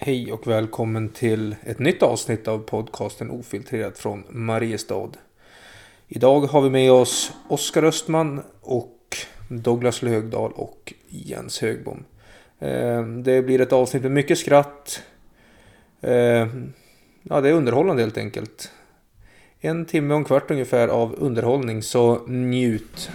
Hej och välkommen till ett nytt avsnitt av podcasten Ofiltrerat från Mariestad. Idag har vi med oss Oskar Östman och Douglas Lögdahl och Jens Högbom. Det blir ett avsnitt med mycket skratt. Ja, det är underhållande helt enkelt. 1 timme och en kvart ungefär av underhållning, så njut.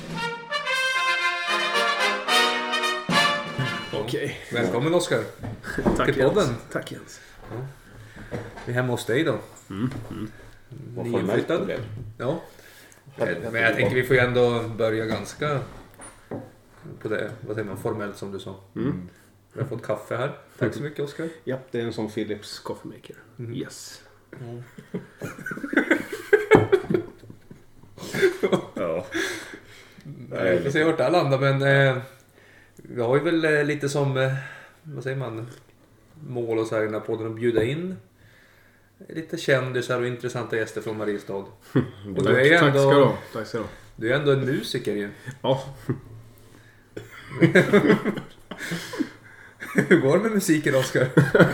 Okej. Välkommen Oskar. Tack till podden. Jens. Tack Jens. Ja. Vi är hemma hos dig då. Nyinflyttad. Ja. Men jag tänker vi får ju ändå börja ganska på det, vad säger man, formellt som du sa. Vi har fått kaffe här. Tack så mycket Oskar. Ja, det är en sån Philips Coffee Maker. Yes. Ja. Vi får se vart det här landar, men vi har ju väl lite som, vad säger man, mål och så här i den här podden att bjuda in lite kändisar och intressanta gäster från Mariestad. Och du är ju ändå, Tack ska du ha. Du är ändå en musiker ju. Ja. Hur går det med musiken, Oskar?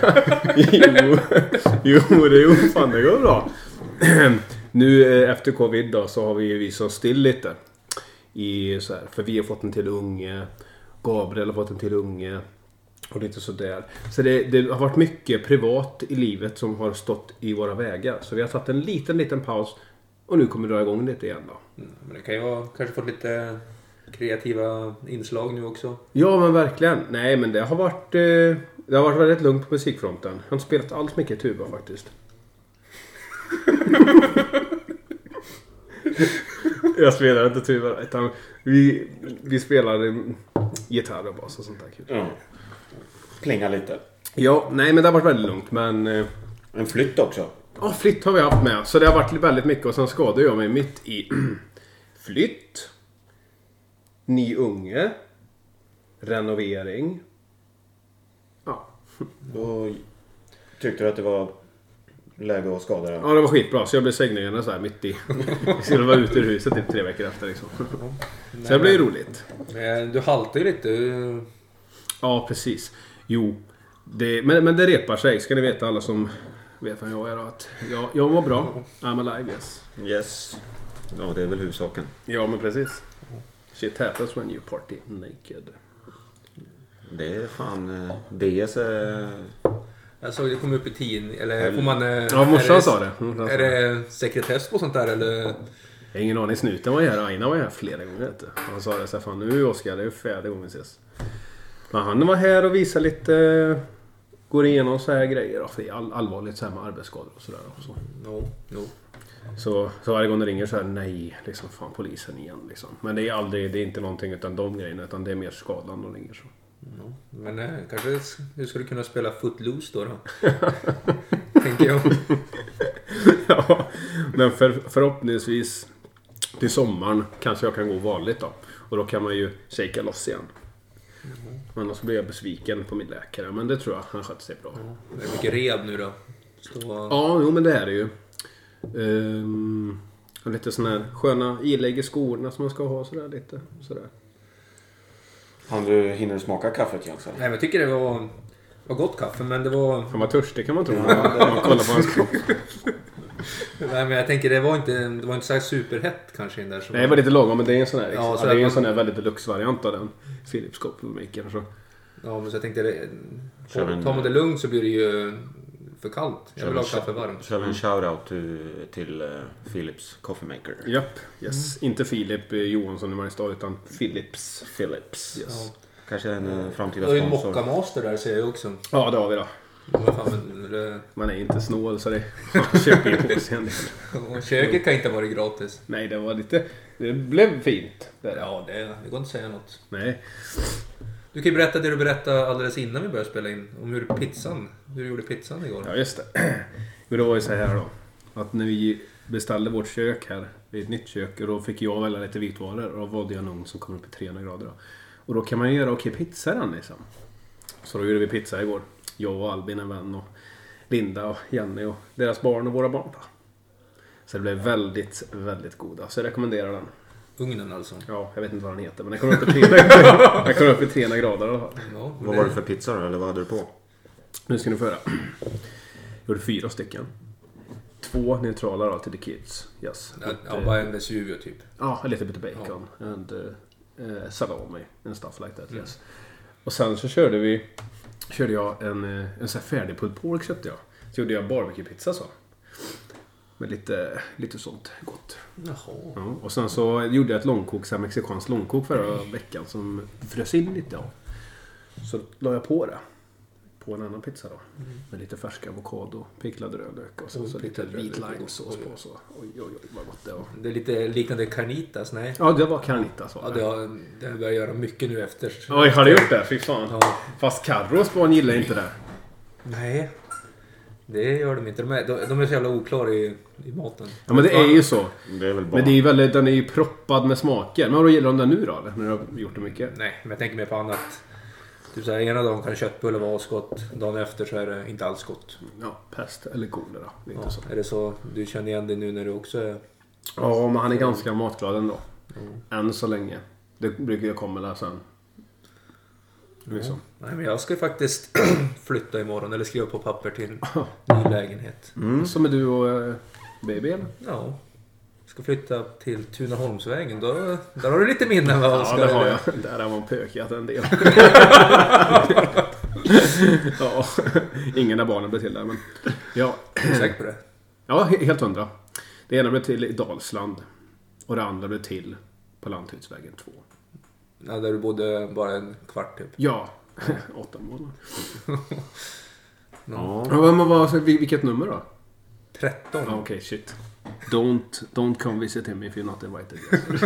jo, det går bra. Nu efter covid då, så har vi visat oss still lite. Så här, för vi har fått en till unge. Gabriel har fått en till unge. Och lite sådär. Så det har varit mycket privat i livet som har stått i våra vägar. Så vi har tagit en liten paus. Och nu kommer vi dra igång lite igen då. Men det kan ju vara, kanske fått lite kreativa inslag nu också. Ja, men verkligen. Nej, men det har varit väldigt lugnt på musikfronten. Jag har inte spelat alls mycket tuba faktiskt. Jag spelar inte tuba, utan vi spelar gitarr och bas och sånt där. Ja. Plinga lite. Ja, nej, men det har varit väldigt lugnt, men en flytt också. Ja, flytt har vi haft med. Så det har varit väldigt mycket, och sen skadade jag mig mitt i flytt, ny unge, renovering. Ja. Då tyckte du att det var läge att skada dig? Ja, det var skitbra. Så jag blev sängliggande så här mitt i. Jag skulle vara ute ur huset typ 3 veckor efter liksom. Så det blev roligt. Du haltar ju lite. Ja, precis. Jo, men det repar sig. Ska ni veta, alla som vet vem jag är, att jag var bra. I'm alive, yes. Yes. Ja, det är väl huvudsaken. Ja, men precis. Shit happens when you party naked. Det är fan DS. Jag såg det kom upp i tidningen. Eller får man... Ja, morsan sa det. Är det sekretess på sånt där, eller? Jag har ingen aning. Snuten var här. Aina var här flera gånger. Han sa det så här, fan nu Oskar, det är färdig gång vi ses. Men han var här och visade lite, går igenom så här grejer då, för allvarligt så här med arbetsskador och sådär. Så. No. Så varje gång det ringer så här, nej, liksom fan polisen igen liksom. Men det är inte någonting utan de grejerna, utan det är mer skadan de ringer så. No. Men kanske du skulle kunna spela Footloose då. Tänker jag. Ja, men förhoppningsvis till sommaren kanske jag kan gå vanligt då. Och då kan man ju shaka loss igen. Men då så blir jag besviken på min läkare. Men det tror jag, han sköter sig bra. Det är mycket rehab nu då. Ja, jo, men det är det ju. Lite sån här sköna ilägg i skorna som man ska ha sådär lite. Sådär. Hinner du smaka kaffet, Jens? Nej, men jag tycker det var gott kaffe, men det var... Han var törstig kan man tro. Man kollar på hans kropp. Nej, men jag tänker det var inte så här superhett kanske in där. Nej, det var lite långom, men det är en sån här. Ja, det är en sån här väldigt deluxe-variant av den Philips Coffee Maker. Så. Ja, men så jag tänkte tar man det lugnt så blir det ju för kallt. Jag vill ha kaffe varmt. Kör vi en shoutout till Philips Coffee Maker? Japp, yes. Inte Filip Johansson i Mariestad, utan Philips. Philips. Yes. Ja. Kanske en framtida sponsor. sponsor. Det är en Mocca Master där, säger jag också. Ja, det har vi då. Man är inte snål så det köper ju på sig en del. Köket kan inte vara gratis. Nej, det blev fint. Ja, det går inte att säga något. Nej. Du kan ju berätta det du berättade alldeles innan vi började spela in. Om hur du gjorde pizzan igår. Ja, just det. Men det var ju så här då. Att när vi beställde vårt kök här, ett nytt kök, och då fick jag välja lite vitvaror. Och då valde jag någon som kom upp i 300 grader då. Och då kan man ju göra pizza den liksom. Så då gjorde vi pizza igår. Jag och Albin, en vän, och Linda och Jenny och deras barn och våra barn då. Så det blev väldigt, väldigt goda. Så jag rekommenderar den. Ugnen alltså? Ja, jag vet inte vad den heter. Men den kommer upp i 300 grader i alla fall. Ja, vad var det för pizza då? Eller vad hade du på? Nu ska ni få höra. Jag gjorde 4 stycken. 2 neutrala då till the kids. Yes. Ja, bara en Vesuvio typ. Ja, a little bit of bacon. And salami and stuff like that, yes. Och sen så körde jag en så här färdig pulled pork köpte jag. Så gjorde jag barbecue-pizza så. Med lite sånt gott. Jaha. Ja, och sen så gjorde jag ett långkok, så här mexikansk långkok förra veckan som frös in lite. Ja. Så la jag på det. På en annan pizza då. Med lite färsk avokado, picklad rödlök och sen så lite vit limesås på. Så. Oj, vad gott det var. Det är lite liknande carnitas, nej? Ja, det var carnitas. Ja, det har börjat göra mycket nu efter. Oj, har du gjort det? Fy fan. Ja. Fast Carros barn gillar inte det. Nej, det gör de inte. De är så jävla oklara i maten. Ja, men det är ju så. Det är väl bara... Men det är väldigt, den är ju proppad med smaker. Men vad gillar de där nu då? När du har gjort det mycket? Nej, men jag tänker mer på annat. Typ såhär, ena dagen kan köttbullar vara asgott. Dagen efter så är det inte alls gott. Ja, pest eller kolera. Ja, är det så du känner igen det nu när du också är... Ja, men han är ganska matglad ändå. Än så länge. Det brukar jag komma där sen. Ja. Nej, men jag ska faktiskt flytta imorgon. Eller skriva på papper till ny lägenhet. Som är du och baby eller? Ja. Ska flytta till Tunaholmsvägen. Där har du lite minnen vad Ja, ska det har jag. Där har man pökat en del. Ja, ingen av barnen blev till där, men... Ja. Är du säker på det? Ja, helt 100. Det ena blev till i Dalsland. Och det andra blev till på Landhudsvägen 2. Ja, där du bodde bara en kvart typ. Ja, 8 månader. Ja. Ja, men vilket nummer då? 13. Ja, okej, shit. Don't come visit him if you're not invited.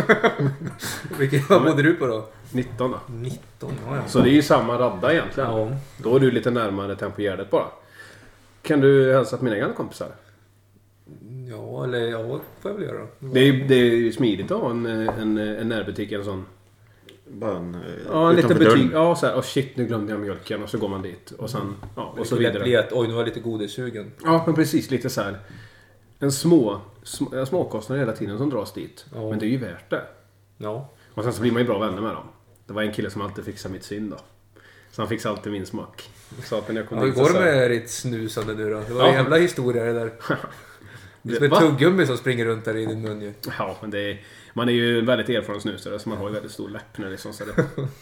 Vad bodde du på då? 19 då. 19, ja. Så det är ju samma radda egentligen. Ja. Då är du lite närmare Tempogärdet bara. Kan du hälsa till mina gamla kompisar? Ja, eller ja, får jag väl göra. Det är ju smidigt att ha en närbutik, en sån. Bara en lite butik. dörren. Ja, så här, shit, nu glömde jag mjölken. Och så går man dit. Och sen, ja, och så det vidare. blir att, oj, nu var jag lite godissugen. Ja, men precis, lite så här. En småkostnad hela tiden som dras dit. Ja. Men det är ju värt det. Ja. Och sen så blir man ju bra vänner med dem. Det var en kille som alltid fixade mitt syn då. Så han fixade alltid min smak. Så att när jag kom Hur dit går så det här- med ditt snusande nu då? Det var Ja. en jävla historia det där. Det är som ett Va? tuggummi som springer runt där i din mun ju. Ja, men man är ju väldigt erfaren snusare så man har ju väldigt stor läpp när liksom så det.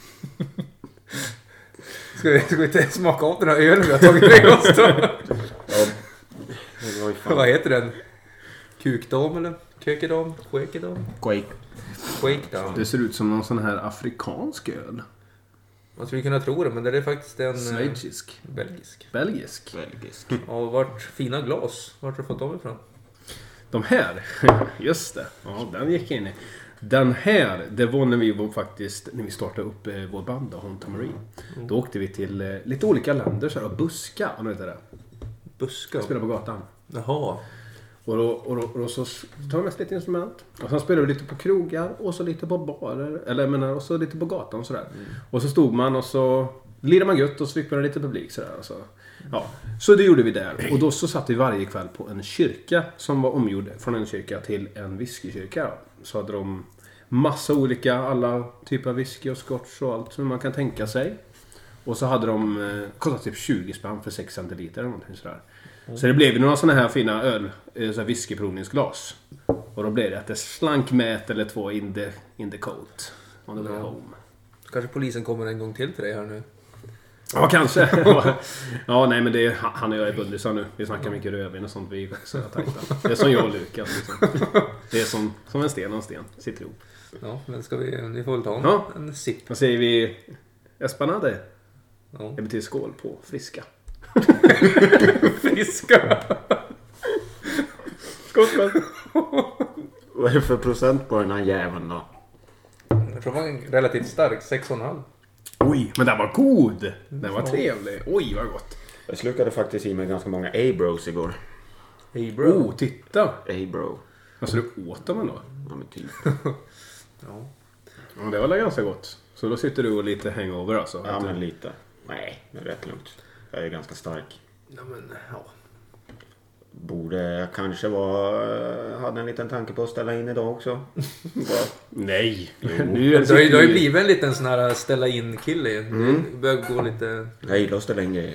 Ska vi inte smaka av den här ölen vi har tagit med oss då? Ja. Det var ju fan... Vad heter den? Kukdam eller? Kökedam? Quakedam? Quakedam. Det ser ut som någon sån här afrikansk öl. Man skulle kunna tro det, men det är faktiskt en Schweizisk. belgisk. Belgisk. Ja, vart fina glas. Vart har du fått dem ifrån? De här, just det. Ja, den gick in i. Den här, det var när vi startade upp vår band då, Honta Marine. Då åkte vi till lite olika länder så här, och buska, om du vet det. Buska? Spela på gatan. Jaha. Och då så tar vi med lite instrument. Och sen spelade vi lite på krogar och så lite på barer. Eller jag menar, och så lite på gatan och sådär. Och så stod man och så lirade man gött och så fick man lite publik sådär. Och så, ja. Så det gjorde vi där. Och då så satt vi varje kväll på en kyrka som var omgjord från en kyrka till en whiskykyrka. Så hade de massa olika, alla typer av whisky och scotch och allt som man kan tänka sig. Och så hade de kostat typ 20 spänn för 6 centiliter eller någonting sådär. Så det blev ju några sådana här fina så här whiskyprovningsglas. Och då blev det att det slank med ett eller två in the coat. On the way home. Kanske polisen kommer en gång till dig här nu. Ja, kanske. Ja, nej men han och jag är bundisar nu. Vi snackar mycket rödvin och sånt. Vi är så tajta. Det är som jag och Lukas. Liksom. Det är som en sten och en sten. Sitter ihop. Ja, men vi får väl ta Ja. en sipp. Vad säger vi? Espanade. Ja. Det betyder skål på friska. Friska. Skål, skål. Vad är det för procent på den här jäveln då? Jag tror det var en relativt stark, 6,5. Oj, men den var god. Den var trevlig. Oj, vad gott. Jag slukade faktiskt i mig ganska många A-bros igår. Hey bro. Oh, titta. A-bro. Alltså du åt dem ändå? Ja, men typ. Ja. Ja, det var väl ganska gott. Så då sitter du och lite hangover alltså? Ja, men lite. Nej, det är rätt lugnt. Jag är ganska stark. Ja, men ja. Borde kanske hade en liten tanke på att ställa in idag också. Nej. Du har ju blivit en liten sån här ställa in kille. Det börjar gå lite... Jag gillar att ställa in grejer.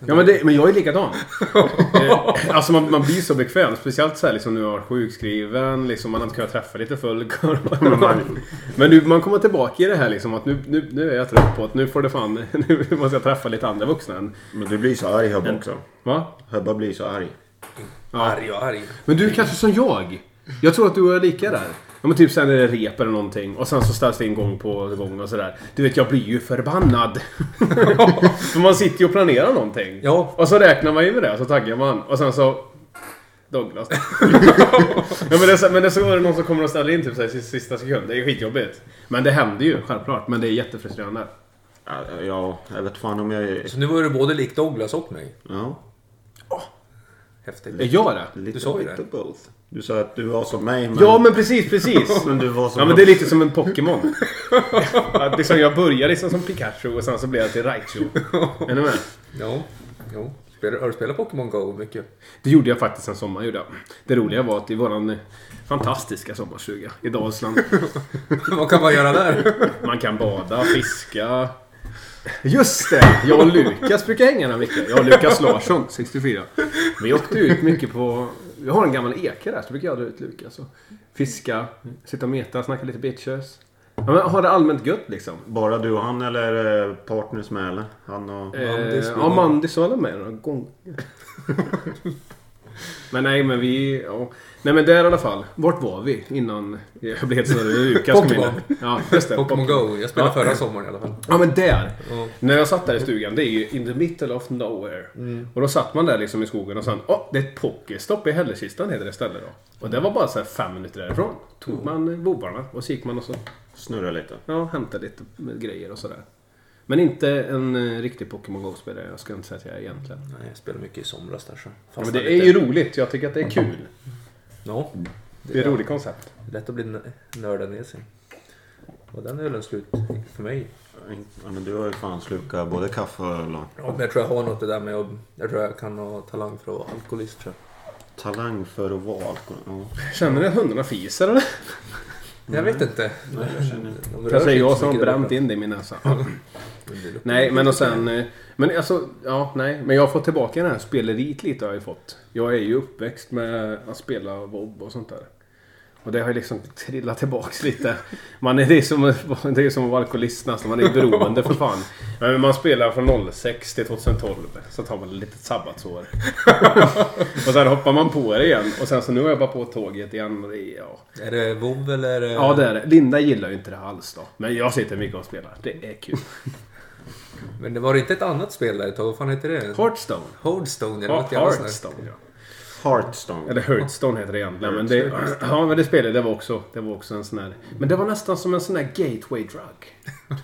Ja, men jag är likadan. Alltså man blir så bekväm. Speciellt så här liksom, nu har jag varit sjukskriven. Liksom, man har inte kunnat träffa lite full. Men nu man kommer tillbaka i det här liksom, att nu är jag trött på att nu får det fan. Nu måste jag träffa lite andra vuxna. Men du blir så arg Hubba också. Va? Hubba blir så arg. Arg. Men du är kanske som jag. Jag tror att du är lika där. Ja, men typ sen är det rep eller någonting. Och sen så ställs det en gång på gång och sådär. Du vet, jag blir ju förbannad. För man sitter ju och planerar någonting. Ja. Och så räknar man ju med det. Och så taggar man. Och sen så... Douglas. Ja, men det så är det någon som kommer och ställer in typ så här, sista sekund. Det är skitjobbigt. Men det händer ju, självklart. Men det är jättefrustrerande. Ja, jag vet fan om jag är... Så nu var du både lik Douglas och mig. Ja. Häftigt. Är jag det? Du sa ju det. Both. Du sa att du var som mig, men... Ja, men precis. Men du var som... Ja, men det är lite som en Pokémon. Att liksom jag börjar liksom som Pikachu och sen så blir jag till Raichu. Är ni med? Ja. Har du spelat Pokémon Go mycket? Det gjorde jag faktiskt en sommar. Gjorde jag. Det roliga var att i våran fantastiska sommarstuga i Dalsland. Vad kan man göra där? Man kan bada, fiska. Just det! Jag och Lukas brukar hänga där mycket. Jag och Lukas Larsson, 64. Vi åkte ut mycket på... Vi har en gammal eke där, så brukar jag dra ut Lukas. Och fiska, sitta och meta, snacka lite bitches. Ja, men har det allmänt gött liksom. Bara du och han eller partners med eller? Han och... Mandis var med någon gång. Men nej, men vi... Ja. Nej, men där i alla fall. Vart var vi innan jag blev helt snurrig? Lukas kom in. Ja, just det. Pokémon Go. Jag spelade förra sommaren i alla fall. Ja, men där. Ja. När jag satt där i stugan, det är ju in the middle of nowhere. Och då satt man där liksom i skogen och sen, det är ett pokestopp i Hällekistan heter det stället då. Och det var bara så här 5 minuter därifrån. Tog man bobarna och så gick man och så... Snurra lite. Ja, hämta lite med grejer och sådär. Men inte en riktig Pokémon Go-spelare. Jag ska inte säga att jag är egentligen. Nej, jag spelar mycket i somras där så. Ja, men det är ju roligt. Jag tycker att det är kul. Ja. Det är ett roligt koncept. Lätt att bli nördad ner sig. Och den är väl en slut för mig. Ja, men du har ju fan slukat både kaffe och öl. Ja, men jag tror jag har något det där med att... Jag tror jag kan ha talang för att vara alkoholist. Tror jag. Talang för att vara alkoholist? Ja. Känner ni att hundarna fiser eller? Jag vet inte. Nej, jag känner inte. Kanske är jag som har bränt in det i min näsa. Nej, men och sen... Men alltså, ja, nej. Men jag har fått tillbaka den här speleriet lite har jag fått. Jag är ju uppväxt med att spela WoW och sånt där. Och det har ju liksom trillat tillbaks lite. Det är som att vara alkoholist nästan. Man är beroende för fan. Men man spelar från 06 till 2012. Så tar man ett litet sabbatsår. Och sen hoppar man på det igen. Och sen så nu är jag bara på tåget igen. Och det är, ja. Är det WoW eller? Ja, det är det. Linda gillar ju inte det alls då. Men jag sitter mycket och spelar. Det är kul. Men det var inte ett annat spel där ett tag. Vad fan heter det? Hearthstone. Hearthstone, ja. Hearthstone, ja. Hearthstone. Eller Hearthstone heter det egentligen. Men det, ja, men det spelet, det var också en sån här... Men det var nästan som en sån här gateway drug.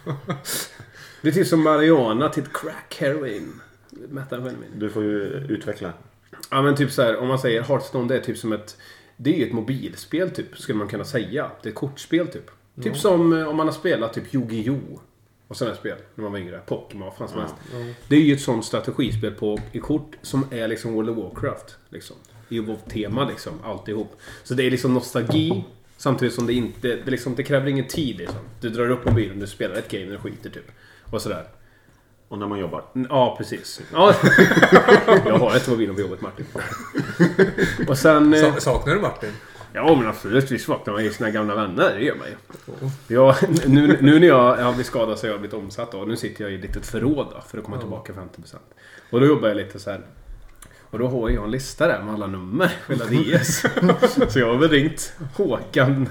Det är typ som marijuana till crack, heroin. Methamphetamine. Du får ju utveckla. Ja, men typ så här, om man säger Hearthstone, det är typ som ett... Det är ju ett mobilspel typ, skulle man kunna säga. Det är ett kortspel typ. Typ som om man har spelat typ Yu-Gi-Oh! Och sådana spel när man var yngre. Pokémon, vad fan som helst. Det är ju ett sånt strategispel i kort som är liksom World of Warcraft. Liksom. I WoW-tema liksom, alltihop. Så det är liksom nostalgi. Samtidigt som det kräver ingen tid liksom. Du drar upp mobilen, du spelar ett game och skiter typ. Och sådär. Och när man jobbar. Ja, precis. Ja. Jag har ett mobilen på jobbet, Martin. Och sen... Saknar du Martin? Ja, men absolut. Vi vaknar med sina gamla vänner. Det gör man ju. Nu när jag har blivit skadad så har jag blivit omsatt. Och nu sitter jag i ett litet förråd då, för att komma tillbaka 50%. Och då jobbar jag lite så här. Och då har jag en lista där med alla nummer. Hela DS. Så jag har väl ringt Håkan.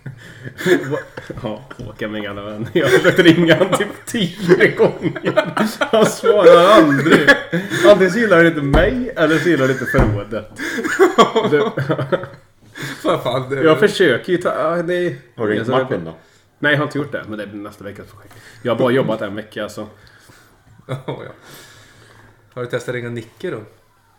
Ja, Håkan min gamla vän. Jag har försökt ringa han typ 10 gånger. Han svarar aldrig. Antingen så gillar han inte mig eller så gillar han inte förrådet. Jag försöker ju ta... Har du ringt Martin då? Nej, jag har inte gjort det. Men det blir nästa veckas projekt. Jag har bara jobbat en vecka alltså. Ja. Har du testat att ringa Nicke då?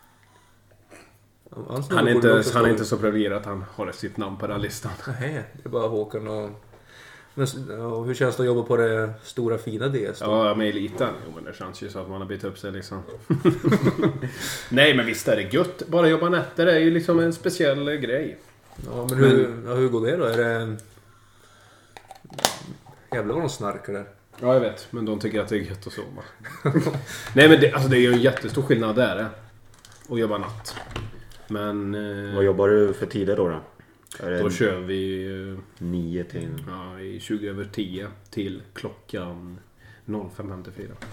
Han är inte så privilegierad att han har sitt namn på den listan. Nej, det är bara Håkan och... Men, hur känns det att jobba på det stora fina DS då? Ja, med eliten. Jo, men det känns ju så att man har bytt upp sig liksom. Nej, men visst är det gött. Bara jobba nätter är ju liksom en speciell grej. Ja, men hur går det då? Är det... Jävlar vad de snarkar där. Ja, jag vet. Men de tycker att det är gött att sova. Nej, men det är ju en jättestor skillnad där. Och jobba natt. Men... Vad jobbar du för tider då? Då kör vi... 9 till... Ja, i 20 över 10 till klockan 05.54.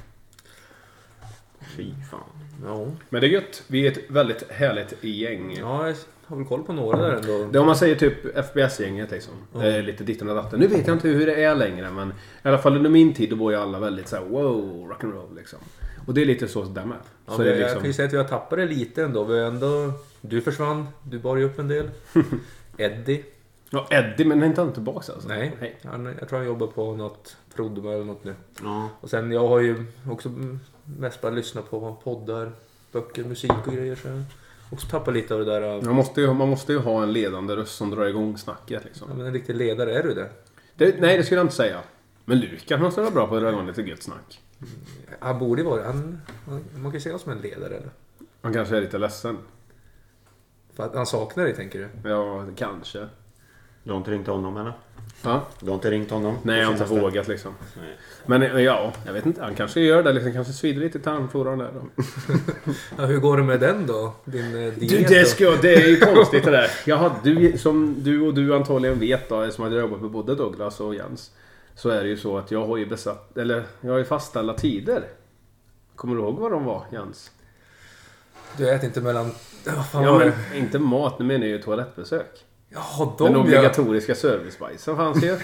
Fy fan. Ja. Men det är gött. Vi är ett väldigt härligt gäng. Ja, jag har väl koll på några där ändå. Det om man säger typ FPS-gänget liksom. Det är lite ditten och datten. Nu vet jag inte hur det är längre, men i alla fall under min tid då var ju alla väldigt så här: wow, rock'n'roll liksom. Och det är lite så där med. Ja, Så det är jag liksom... kan ju säga att vi har tappat det lite ändå. Vi ändå. Du försvann, du bar ju upp en del. Eddie. Ja, Eddie, men inte han tillbaka alltså? Nej, Hej. jag tror han jobbar på något Prodom eller något nu. Ja. Och sen jag har ju också mest bara lyssnat på poddar, böcker, musik och grejer. Så jag också tappat lite av det där. Man måste ju ha en ledande röst som drar igång snacket liksom. Ja, men en riktig ledare, är du det? Nej, det skulle jag inte säga. Men Lukas måste vara bra på att dra igång lite gött snack. Han borde vara man kan säga som en ledare eller? Han kanske är lite ledsen. För att han saknar dig, tänker du? Ja, kanske. Du har inte ringt honom eller? Ja. Du har inte ringt honom? Nej, jag har inte vågat liksom. Nej. Men ja, jag vet inte. Han kanske gör det. Liksom, kanske svider lite i tarmfloran där då. Ja, hur går det med den då? Din diet Det är ju konstigt det där. Du antagligen vet då, som jag jobbar med både Douglas och Jens. Så är det ju så att jag har ju fastställda tider. Kommer du ihåg vad de var, Jens? Du äter inte mellan... Vad fan Ja, var men det? inte mat, nu menar jag ju toalettbesök. Ja, Den de obligatoriska servicebajsen fanns ju.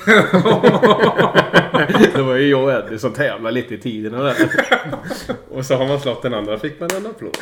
Det var ju jag och Eddie som tävlade lite i tiderna där. Och så har man slått den andra, fick man en applåd.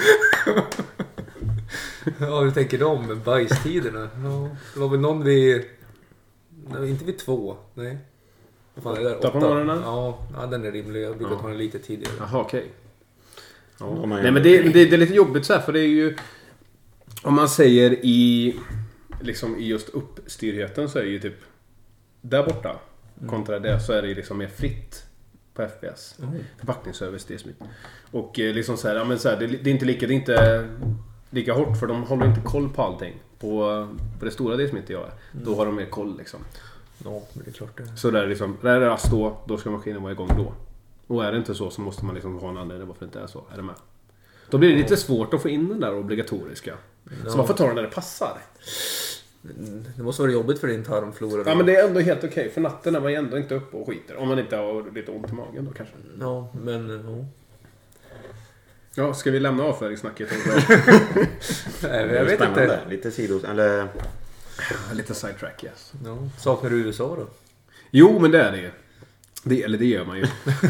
Ja, hur tänker de med bajstiderna? Ja, det var väl någon vid... Nej, inte vid 2. Nej. Vad fan är det där? 8 på morgonen? Ja, den är rimlig. Jag brukar ta den lite tidigare. Jaha, okej. Ja, Nej, men det är lite jobbigt så här, för det är ju... Om man säger i just uppstyrheten så är det ju typ... Där borta, kontra det, så är det ju liksom mer fritt på FPS. Förpackningsservice, det är smitt. Och liksom så här, ja, men så här, det är inte lika hårt, för de håller inte koll på allting. På det stora det som inte jag är. Då har de mer koll liksom. Ja, det är klart det. Så där liksom, där är det rast då ska maskinen vara igång då. Och är det inte så måste man liksom ha en anledning varför det inte är så. Är det med? Då blir det lite svårt att få in den där obligatoriska. Så man får ta den när det passar. Det måste vara jobbigt för din tarmflora. Ja, men det är ändå helt okej. För natten är man ändå inte uppe och skiter. Om man inte har lite ont i magen då kanske. Ja, men... Ja. Ja, ska vi lämna avföringssnacket? Nej, jag vet inte. Lite sidos... Eller... Lite sidetrack, yes. Ja. Saknar du USA då? Jo, men det är det ju. Det gör man ju.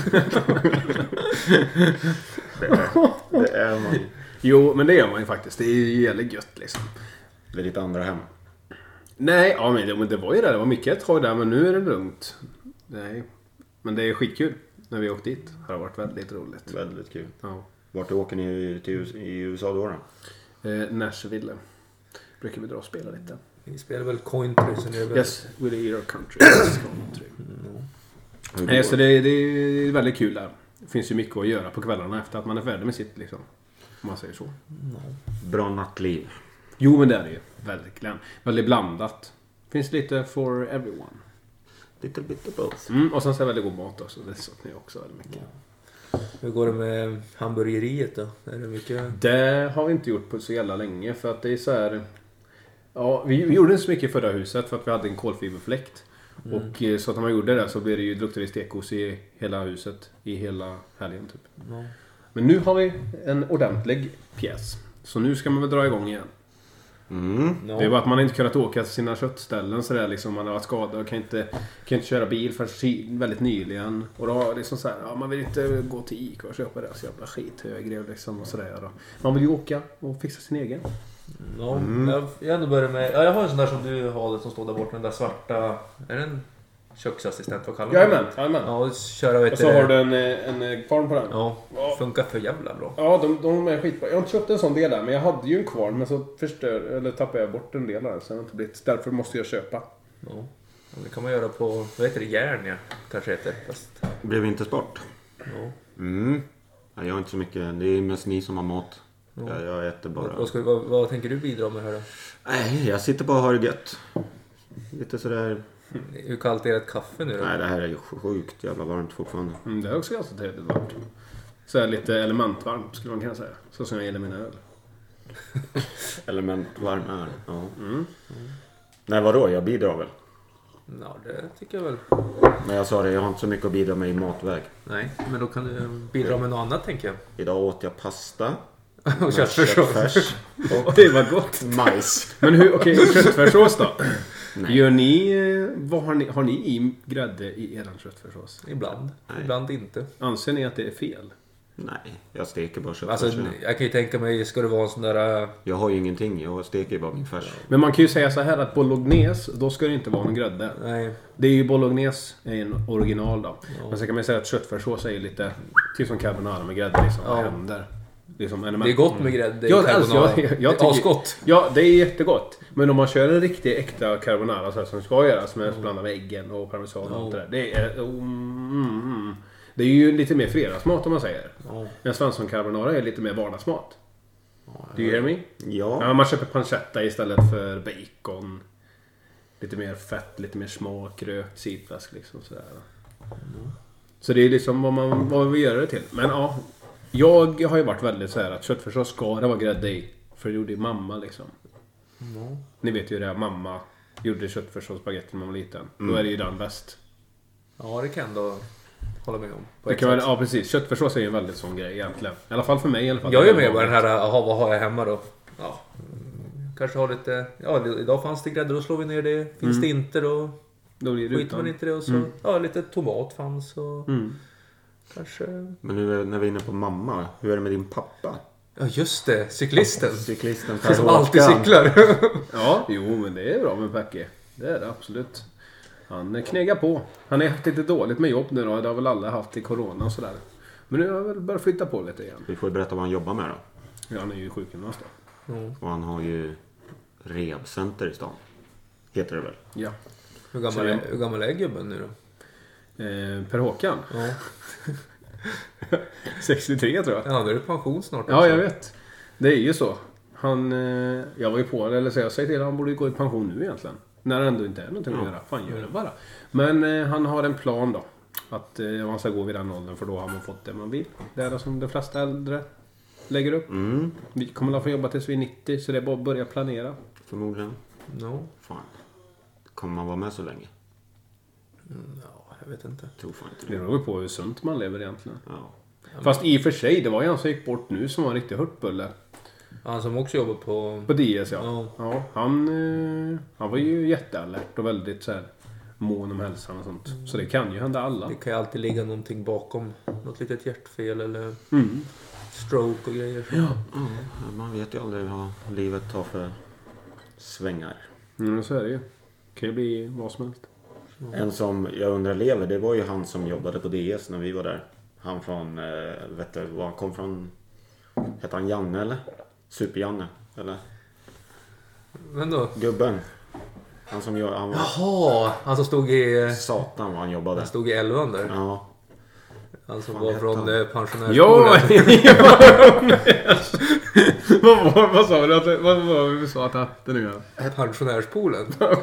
Det är man. Jo, men det gör man ju faktiskt. Det är ju jävligt gött liksom. Det är ditt andra hem. Nej, ja, men det var ju det. Det var mycket ett tag där, men nu är det lugnt. Nej, men det är skitkul. När vi åkte dit. Det har varit väldigt roligt. Väldigt kul. Ja. Vart åker ni till i USA då? Nashville. Brukar vi dra och spela lite. Vi spelar väl country. Så det är väl... Yes, with your country. Yes, country. Nej, så det är väldigt kul där. Det finns ju mycket att göra på kvällarna efter att man är färdig med sitt liksom. Om man säger så. Bra nattliv. Jo, men det är det ju. Väldigt blandat. Finns lite for everyone. Little bit of both. Och sen så är det väldigt god mat också. Det saknar jag också väldigt mycket. Hur går det med hamburgeriet då? Är det mycket... Det har vi inte gjort på så jävla länge. För att det är så här... Ja, vi gjorde inte så mycket i förra huset för att vi hade en kolfiberfläkt. Och så att när man gjorde det så blev det ju luktade stekos i hela huset. I hela helgen typ. Ja. Men nu har vi en ordentlig pjäs. Så nu ska man väl dra igång igen. Ja. Det är bara att man inte kunnat åka till sina köttställen så där liksom. Man har varit skadad och kan inte köra bil för väldigt nyligen. Och då liksom så här, ja, man vill inte gå till Ica och köpa det så jävla skithögre liksom och sådär då. Man vill ju åka och fixa sin egen. Ja, jag ändå börjar med... Ja, jag har en sån där som du har det som står där borta. Den där svarta... Är det en köksassistent? Vad kallar man det? Jajamän. Ja, och köra vet Och så har du en kvarn på den. Ja, funkar för jävla bra. Ja, de är skitbra. Jag har inte köpt en sån del där, men jag hade ju en kvarn. Men så tappade jag bort en del där. Så inte blivit. Därför måste jag köpa. Ja. Det kan man göra på... Vad heter det? Järn, ja. Kanske heter. Fast... Blev inte sport. Ja. Ja, jag har inte så mycket. Det är mest ni som har mat. Ja. Jag äter bara. Vad tänker du bidra med här då? Nej, jag sitter bara och har det gött. Lite sådär Hur kallt är det ett kaffe nu då? Nej, det här är ju sjukt jävla varmt fortfarande. Det är också ganska trevligt varmt. Så här lite elementvarmt skulle man kunna säga. Så som jag gillar mina öl. Elementvarm är. Ja. Nej, vadå? Jag bidrar väl. Ja, det tycker jag väl. Men jag sa det, jag har inte så mycket att bidra med i matväg. Nej, men då kan du bidra med något annat tänker jag. Idag åt jag pasta. Och köttfärssås. Och Det var gott. majs. Men hur, okej, köttfärssås då? Nej. Gör ni, vad har ni i grädde i eran köttfärssås? Ibland. Nej. Ibland inte. Anser ni att det är fel? Nej, jag steker bara Alltså, köttfärs. jag kan ju tänka mig, ska det vara en sån där... Jag har ju ingenting, jag steker bara min färs. Men man kan ju säga så här att bolognese, då ska det inte vara någon grädde. Nej. Det är ju bolognese är en original då. Ja. Men sen kan man säga att köttfärssås är ju lite typ som carbonara med grädde liksom. Ja. Händer. Liksom, Det är gott med grädde i Ja, carbonara. alltså, jag det är tycker- asgott. Ja, det är jättegott. Men om man kör en riktig äkta carbonara så här, som ska göras med blandad med äggen och parmesan och allt det där. Det är... Det är ju lite mer fredagsmat om man säger. Ja. En Svensson carbonara är lite mer vardagsmat. Do you hear me? Ja, Ja, man köper pancetta istället för bacon. Lite mer fett, lite mer smak, rökt sitfläsk liksom sådär. Så det är liksom vad vi gör det till. Men ja, jag har ju varit väldigt så här att köttfärssås ska det vara grädde i. För det gjorde ju mamma liksom. Ni vet ju det, mamma gjorde köttfärssås spagetti när man var liten. Då är det ju den bäst. Ja, det kan jag ändå hålla med om. På Det ett kan sätt. vara, ja precis, köttfärssås är ju en väldigt sån grej egentligen. I alla fall för mig i alla fall. Jag är med på den här, aha, vad har jag hemma då? Ja, kanske har lite... Ja, idag fanns det grädde, då slår vi ner det. Finns det inte då Då blir det skiter utan. man inte det. Och så, ja, lite tomat fanns och Mm. kanske... men nu när vi är inne på mamma, hur är det med din pappa? Ja, just det. Cyklisten. Cyklisten Han som alltid cyklar. Ja, jo men det är bra med Packe. Det är det absolut. Han knegar på. Han har haft lite dåligt med jobb nu då. Det har väl alla haft i corona och sådär. Men nu har jag väl börjat flytta på lite igen. Vi får ju berätta vad han jobbar med då. Ja, han är ju sjukgymnast då. Och han har ju rehabcenter i stan. Heter det väl? Ja. Hur gammal är gubben nu då? Per Håkan. Ja, 63 tror jag. ja då är det pension snart. Ja, också. jag vet. Det är ju så. Han, jag var ju på det, eller så jag säger till han borde gå i pension nu egentligen. När det ändå inte är någonting att göra. Fan, gör det bara. Men han har en plan då. Att man ska gå vid den åldern för då har man fått det man vill. Det är det som de flesta äldre lägger upp. Vi kommer att få jobba tills vi är 90 så det är bara att börja planera. Förmodligen. No. Fan. Kommer man vara med så länge? Ja, jag vet inte. Tror fan inte Det det. beror ju på hur sunt man lever egentligen. Ja. Fast i och för sig, det var ju han som gick bort nu som var en riktig hurtbulle. Han som också jobbar på... På DS ja. Ja. Ja, han var ju jättealert och väldigt så här mån om hälsan och sånt. Så det kan ju hända alla. Det kan ju alltid ligga någonting bakom. Något litet hjärtfel eller Mm. stroke och grejer. Så. Ja. Ja, man vet ju aldrig vad livet tar för svängar. Så är det ju. Det kan ju bli vad som helst. En som jag undrar lever, det var ju han som jobbade på DS när vi var där. Han från, vet du var han kom från? Hette han Janne eller? Super-Janne, eller? Men då? Gubben. Han som gör, han var Jaha! Han som stod i... satan vad han jobbade. Han stod i 11 där. Ja. Han som Fan, var hette från han? pensionärsskolan. Ja! Vad sa du? Vad var det du sa att det hette nu? Pensionärspoolen.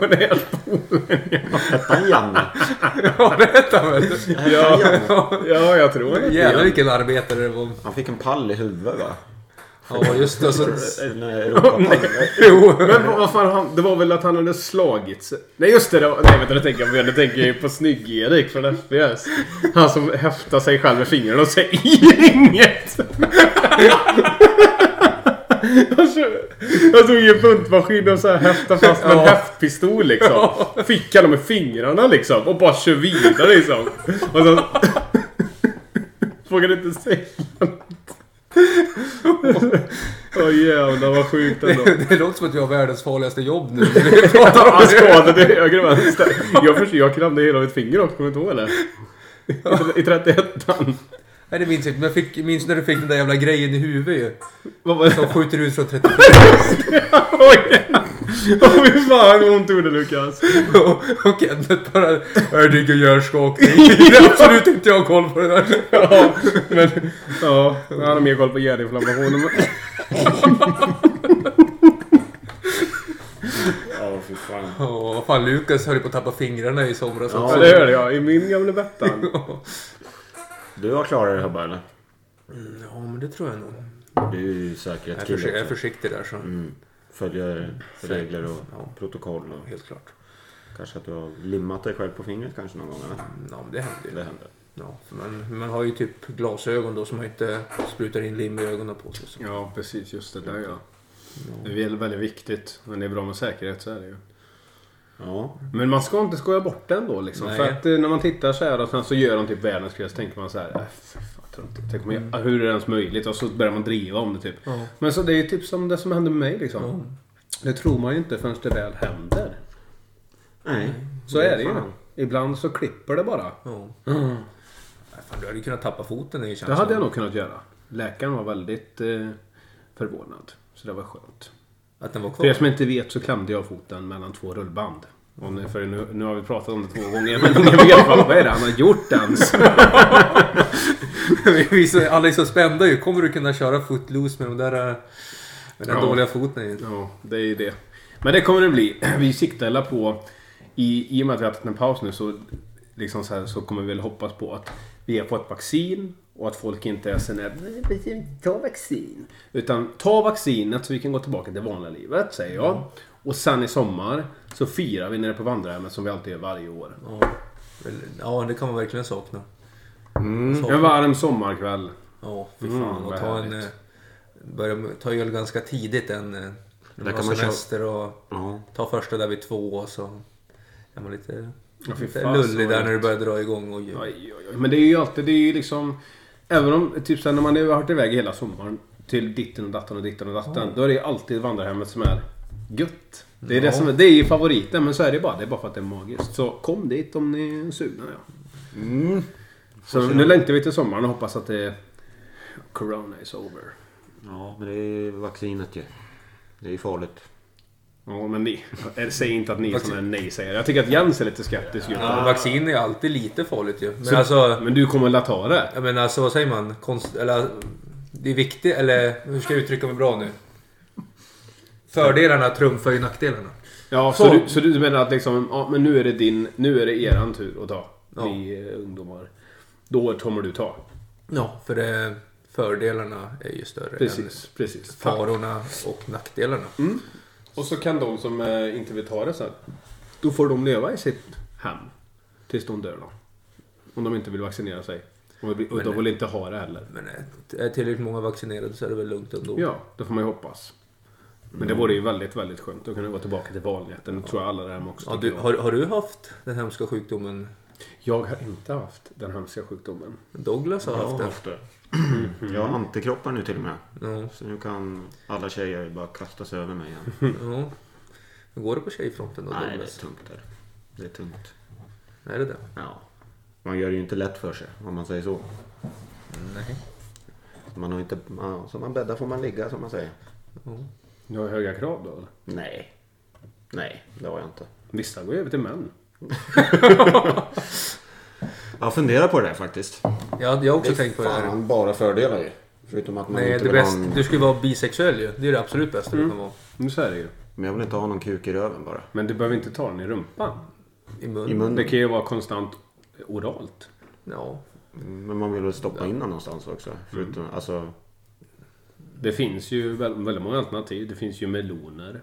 Hette han Janne? Ja, det hette han väl. Hette han Janne? Ja, jag tror det. Jävlar vilken arbetare det var. Han fick en pall i huvudet va? Ja, just det. Så... En Europapall. Jo. Men vad fan, det var väl att han hade slagits. Nej just det, nej vänta, det tänker jag på. Det tänker jag på Snygg-Erik från FPS. Han som häftar sig själv med fingrarna och säger inget. Jag tog ju en buntmaskin och så här häftade fast med en häftpistol liksom. Fick han med fingrarna liksom och bara kör vidare liksom. Och så vågade inte säga något. Åh jävlar vad sjukt ändå. Det låter som att jag har världens farligaste jobb nu. Han skadade höger och vänster. Jag kramade hela mitt finger också, kommer du inte ihåg eller? I 31an. Nej, det minns jag inte. Men jag minns när du fick den där jävla grejen i huvudet ju. Vad var det? Som skjuter ut från 34. Oj! Åh fy fan vad ont gjorde Lukas. Och Kenneth bara... Jag digger hjärnskakning. Det är absolut inte jag har koll på det där. Ja, men... Ja, han har mer koll på hjärninflammationen. Ja, fy fan. Ja. vad fan, Lukas höll på att tappa fingrarna i somras Ja, också. det hörde jag i min gamla Bettan. Du har klarat det här bara, eller? Ja, men det tror jag nog. Du är ju Jag är säkerhetskille. försiktig där så. Följer regler och protokoll. Och Helt klart. kanske att du har limmat dig själv på fingret kanske någon gång, eller? Ja, men det händer ju. Det händer. Ja, för man har ju typ glasögon då som man inte sprutar in lim i ögonen på sig. Så. Ja, precis. Just det där, ja. Det är väldigt viktigt. Men det är bra med säkerhet, så är det ju. Ja. Men man ska inte skoja bort den då liksom. Nej. För att när man tittar så här och sen så gör de typ världens grej, så tänker man så här, tänk om hur är det ens möjligt? Och så börjar man driva om det typ. Ja. Men så det är ju typ som det som hände med mig liksom. Det tror man ju inte förrän det väl händer. Nej. Så är det ju. Fan. Ibland så klipper det bara. Ja. Nej, fan, du hade ju kunnat tappa foten i Det känslan. hade jag nog kunnat göra. Läkaren var väldigt förvånad. Så det var skönt. Att den var För er kvar. som inte vet så klämde jag foten mellan 2 rullband. Och nu har vi pratat om det 2 gånger. Men ingen vet vad är det han har gjort ens. Alla är så spända ju. Kommer du kunna köra footloose med med den dåliga foten i? Ja, det är ju det. Men det kommer det bli. Vi siktar alla på i och med att vi har haft en paus nu så, liksom så kommer vi väl hoppas på att vi har fått vaccin och att folk inte är sån här ta vaccin. Utan ta vaccinet så vi kan gå tillbaka till vanliga livet, säger jag. Och sen i sommar så firar vi nere på vandrarhemmet som vi alltid gör varje år. Ja, det kan man verkligen sakna. En varm sommarkväll. Ja, fy fan. Och vad ta härligt. börja ta öl ganska tidigt när man har kan man semester och Ja. ta första där vid 2 och så är man lite fy fan, lullig så där är när det börjar dra igång. Och Oj. Men det är ju alltid, det är ju liksom, även om typ så här, när man har varit iväg hela sommaren till ditten och datten, då är det ju alltid vandrarhemmet som är gött. Det är det som är, det är ju favoriten, men så är det bara för att det är magiskt. Så kom dit om ni är sugna, ja. Så nu längtar vi till sommaren och hoppas att det corona is over. Ja, men det är vaccinet ju. Det är ju farligt. Ja, men säg inte att ni är såna här nej-säger. Jag tycker att Jens är lite skeptisk. Ja, vaccin är alltid lite farligt ju. Men alltså, Men du kommer att ta det? jag menar alltså, vad säger man? Det är viktigt, eller hur ska jag uttrycka mig bra nu? Fördelarna trumfar ju nackdelarna. Ja, så du menar att liksom, ja, men nu är det eran tur att ta. Ni ungdomar. Då kommer du ta. Ja, för fördelarna är ju större Precis. än farorna och nackdelarna. Och så kan de som inte vill ta det sen, då får de leva i sitt hem tills de dör då. Om de inte vill vaccinera sig. Och de vill inte ha det heller. Men är tillräckligt många vaccinerade så är det väl lugnt ändå. Ja, det får man ju hoppas. Men det vore ju väldigt, väldigt skönt. Då kan du gå tillbaka till vanligheten. Det tror jag alla där hemma också. Ja, har du haft den hemska sjukdomen? Jag har inte haft den hemska sjukdomen. Douglas har haft det. Jag har antikroppar nu till och med. Ja. Så nu kan alla tjejer bara kasta sig över mig igen. Ja. Hur går det på tjejfronten då, Nej, det Douglas? är tungt där. Det är tungt. Är det det? Ja. Man gör det ju inte lätt för sig, om man säger så. Nej. Man har inte... Ja, som man bäddar får man ligga, som man säger. Du har höga krav då, eller? Nej, det har jag inte. Vissa går över till män. Jag funderar på det där faktiskt. Jag har också tänkt på det här. Fan, bara fördelar ju. Förutom att man Nej, inte det vill bästa, ha en... du ska ju vara bisexuell ju. Det är det absolut bästa du kan vara. Nu så är det ju. Men jag vill inte ha någon kuk i röven bara. Men du behöver inte ta den i rumpan. I mun. I munnen. Det kan ju vara konstant oralt. Ja. Men man vill väl stoppa in den någonstans också. Förutom, alltså... Det finns ju väldigt många alternativ. Det finns ju meloner.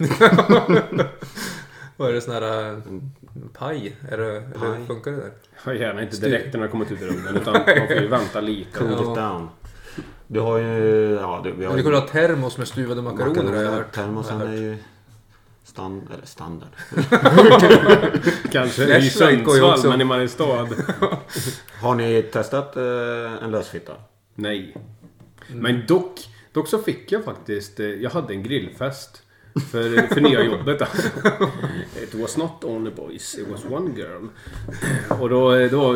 Vad är det, sån här paj? Eller funkar det där? Ja, gärna inte direkt när det har kommit ut i rummen. Utan man får ju vänta lite. Cool it down. Du har ju... Ja, vi har Men du kunde ha termos med stuvade makaroner har jag hört. Termosen är ju... standard. Kanske i Flashlight går ju Sundsvall, också. men i Mariestad. Har ni testat en lösfitta? Nej. Men dock så fick jag faktiskt... Jag hade en grillfest för nya jobbet. It was not only boys, it was one girl. Och då var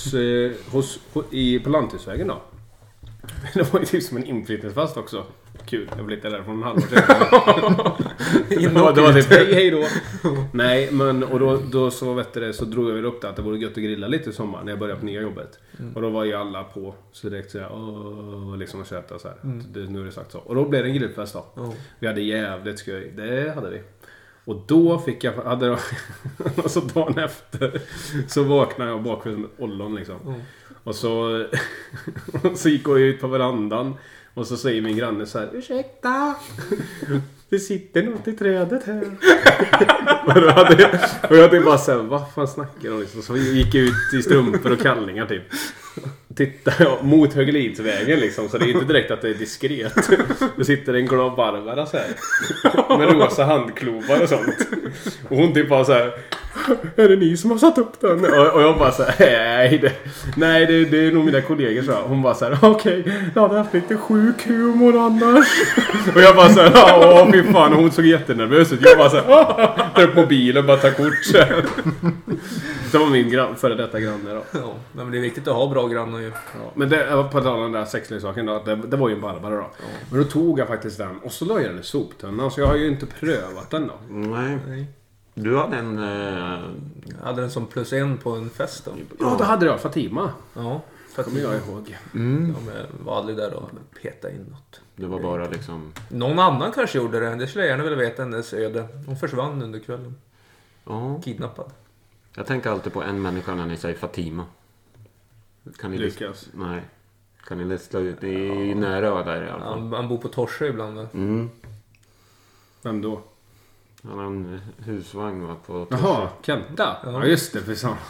vi på Lanthursvägen då. Det var ju typ som en inflyttningsfest också. Kul, jag blev lite där från en halvår sedan. Det var typ hej då. Nej, men och då så vet du, så drog jag väl upp det att det vore gött att grilla lite i sommar när jag började på nya jobbet. Och då var ju alla på så direkt så jag liksom och köta så här. Nu är det sagt så. Och då blev det en grillfest då. Vi hade jävligt skoj, det hade vi. Och då fick jag... Alltså dagen efter så vaknade jag bakom ollon liksom. Och så gick jag ut på verandan. Och så säger min granne så här: ursäkta, det sitter något i trädet här. och jag tänkte bara så här, vad fan snackar de liksom? Så vi gick ut i strumpor och kallningar typ. Tittar jag mot Höglidsvägen liksom, så det är inte direkt att det är diskret. Det sitter en glad Barbara så här med rosa handklovar och sånt. Och hon typ bara så här: är det ni som har satt upp den? Och jag bara så här: nej, det är nog mina kollegor, så hon bara så här: okej, jag hade haft lite sjuk humor annars. Och jag bara så här: åh fy fan, och hon såg jättenervös ut. Jag bara så här: tar upp mobilen och bara tar kort så här. Det var min före detta granne då. Ja, men det är viktigt att ha bra grannar ju. Ja, men det var på tal om den där sexleksaken då, det var ju en Barbara då. Ja. Men då tog jag faktiskt den och så la jag den i soptunnan, så jag har ju inte prövat den då. Nej. Du hade en... Jag hade den som +1 på en fest då. Ja, då hade jag Fatima. Ja, kommer jag ihåg. De var aldrig där och petade in något. Det var bara liksom... Någon annan kanske gjorde det. Det skulle jag gärna vilja veta, hennes öde. Hon försvann under kvällen. Ja. Kidnappad. Jag tänker alltid på en människa när ni säger Fatima. Kan ni Lukas. Nej. Kan ni lista ut? Det är nära där i alla fall. Han bor på Torsö ibland. Vem då? Han har en husvagn va, på Torsö. Jaha, Kenta. Ja, just det, för så.